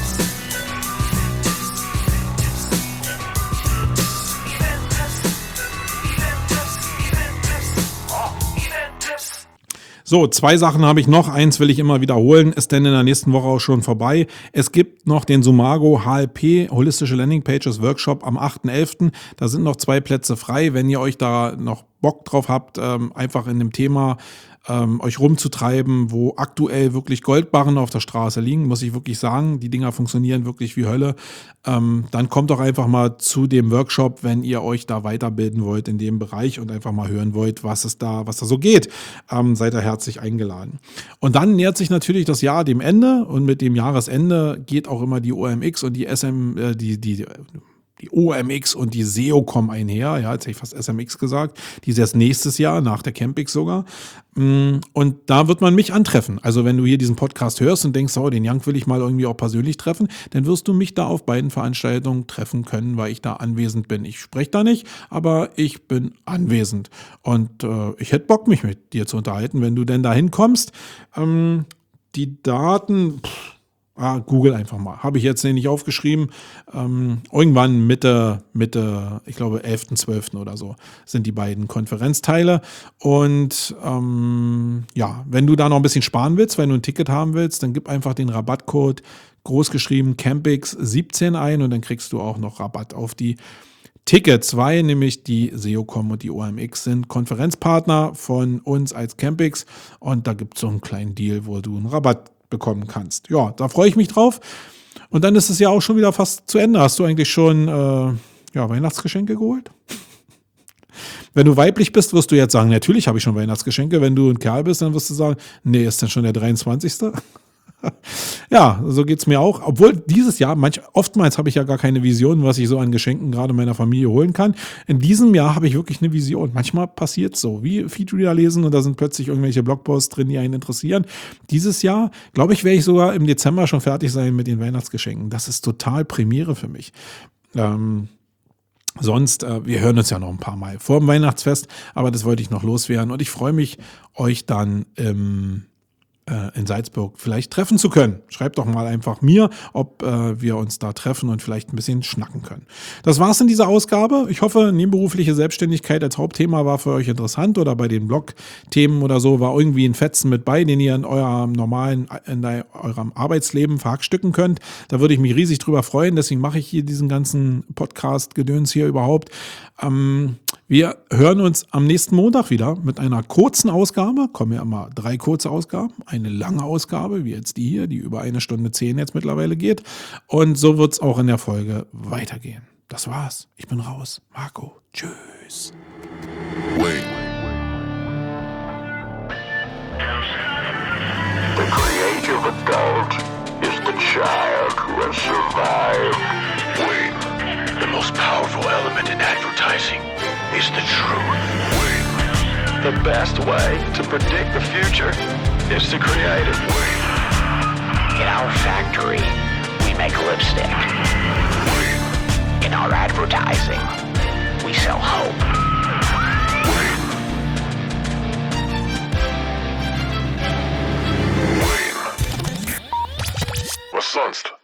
So, zwei Sachen habe ich noch. Eins will ich immer wiederholen, ist denn in der nächsten Woche auch schon vorbei. Es gibt noch den Sumago H L P, Holistische Landing Pages Workshop am achten elften Da sind noch zwei Plätze frei. Wenn ihr euch da noch Bock drauf habt, ähm, einfach in dem Thema ähm, euch rumzutreiben, wo aktuell wirklich Goldbarren auf der Straße liegen, muss ich wirklich sagen, die Dinger funktionieren wirklich wie Hölle, ähm, dann kommt doch einfach mal zu dem Workshop, wenn ihr euch da weiterbilden wollt in dem Bereich und einfach mal hören wollt, was es da, was da so geht. Ähm, seid ihr herzlich eingeladen. Und dann nähert sich natürlich das Jahr dem Ende und mit dem Jahresende geht auch immer die O M X und die S M, äh, die, die, die O M X und die S E O kommen einher, ja, jetzt hätte ich fast S M X gesagt, die ist erst nächstes Jahr, nach der Campix sogar. Und da wird man mich antreffen. Also wenn du hier diesen Podcast hörst und denkst, oh, den Jank will ich mal irgendwie auch persönlich treffen, dann wirst du mich da auf beiden Veranstaltungen treffen können, weil ich da anwesend bin. Ich spreche da nicht, aber ich bin anwesend. Und äh, ich hätte Bock, mich mit dir zu unterhalten, wenn du denn da hinkommst. Ähm, die Daten... Pff, Ah, Google einfach mal. Habe ich jetzt nicht aufgeschrieben. Ähm, irgendwann Mitte, Mitte, ich glaube elften zwölften oder so sind die beiden Konferenzteile. Und ähm, ja, wenn du da noch ein bisschen sparen willst, wenn du ein Ticket haben willst, dann gib einfach den Rabattcode großgeschrieben Campix siebzehn ein und dann kriegst du auch noch Rabatt auf die Tickets, weil nämlich die S E O Punkt com und die O M X sind Konferenzpartner von uns als Campix und da gibt es so einen kleinen Deal, wo du einen Rabatt bekommen kannst. Ja, da freue ich mich drauf. Und dann ist es ja auch schon wieder fast zu Ende. Hast du eigentlich schon äh, ja, Weihnachtsgeschenke geholt? Wenn du weiblich bist, wirst du jetzt sagen, natürlich habe ich schon Weihnachtsgeschenke. Wenn du ein Kerl bist, dann wirst du sagen, nee, ist denn schon der dreiundzwanzigste Ja, so geht's mir auch. Obwohl dieses Jahr, manch, oftmals habe ich ja gar keine Vision, was ich so an Geschenken gerade meiner Familie holen kann. In diesem Jahr habe ich wirklich eine Vision. Manchmal passiert es so, wie Feedreader lesen und da sind plötzlich irgendwelche Blogposts drin, die einen interessieren. Dieses Jahr, glaube ich, werde ich sogar im Dezember schon fertig sein mit den Weihnachtsgeschenken. Das ist total Premiere für mich. Ähm, Sonst, äh, wir hören uns ja noch ein paar Mal vor dem Weihnachtsfest, aber das wollte ich noch loswerden und ich freue mich, euch dann im äh, in Salzburg vielleicht treffen zu können. Schreibt doch mal einfach mir, ob äh, wir uns da treffen und vielleicht ein bisschen schnacken können. Das war's in dieser Ausgabe. Ich hoffe, nebenberufliche Selbstständigkeit als Hauptthema war für euch interessant oder bei den Blog-Themen oder so war irgendwie ein Fetzen mit bei, den ihr in eurem normalen, in eurem Arbeitsleben verhackstücken könnt. Da würde ich mich riesig drüber freuen. Deswegen mache ich hier diesen ganzen Podcast-Gedöns hier überhaupt. Ähm, wir hören uns am nächsten Montag wieder mit einer kurzen Ausgabe. Kommen ja immer drei kurze Ausgaben. Eine lange Ausgabe, wie jetzt die hier, die über eine Stunde zehn jetzt mittlerweile geht. Und so wird es auch in der Folge weitergehen. Das war's. Ich bin raus. Marco. Tschüss. Wait. The creative adult is the child who has survived. Wait. The most powerful element in advertising is the truth. Wait. The best way to predict the future is to create it. Wait. In our factory, we make lipstick. Wait. In our advertising, we sell hope. Wait. Wait. Was sonst?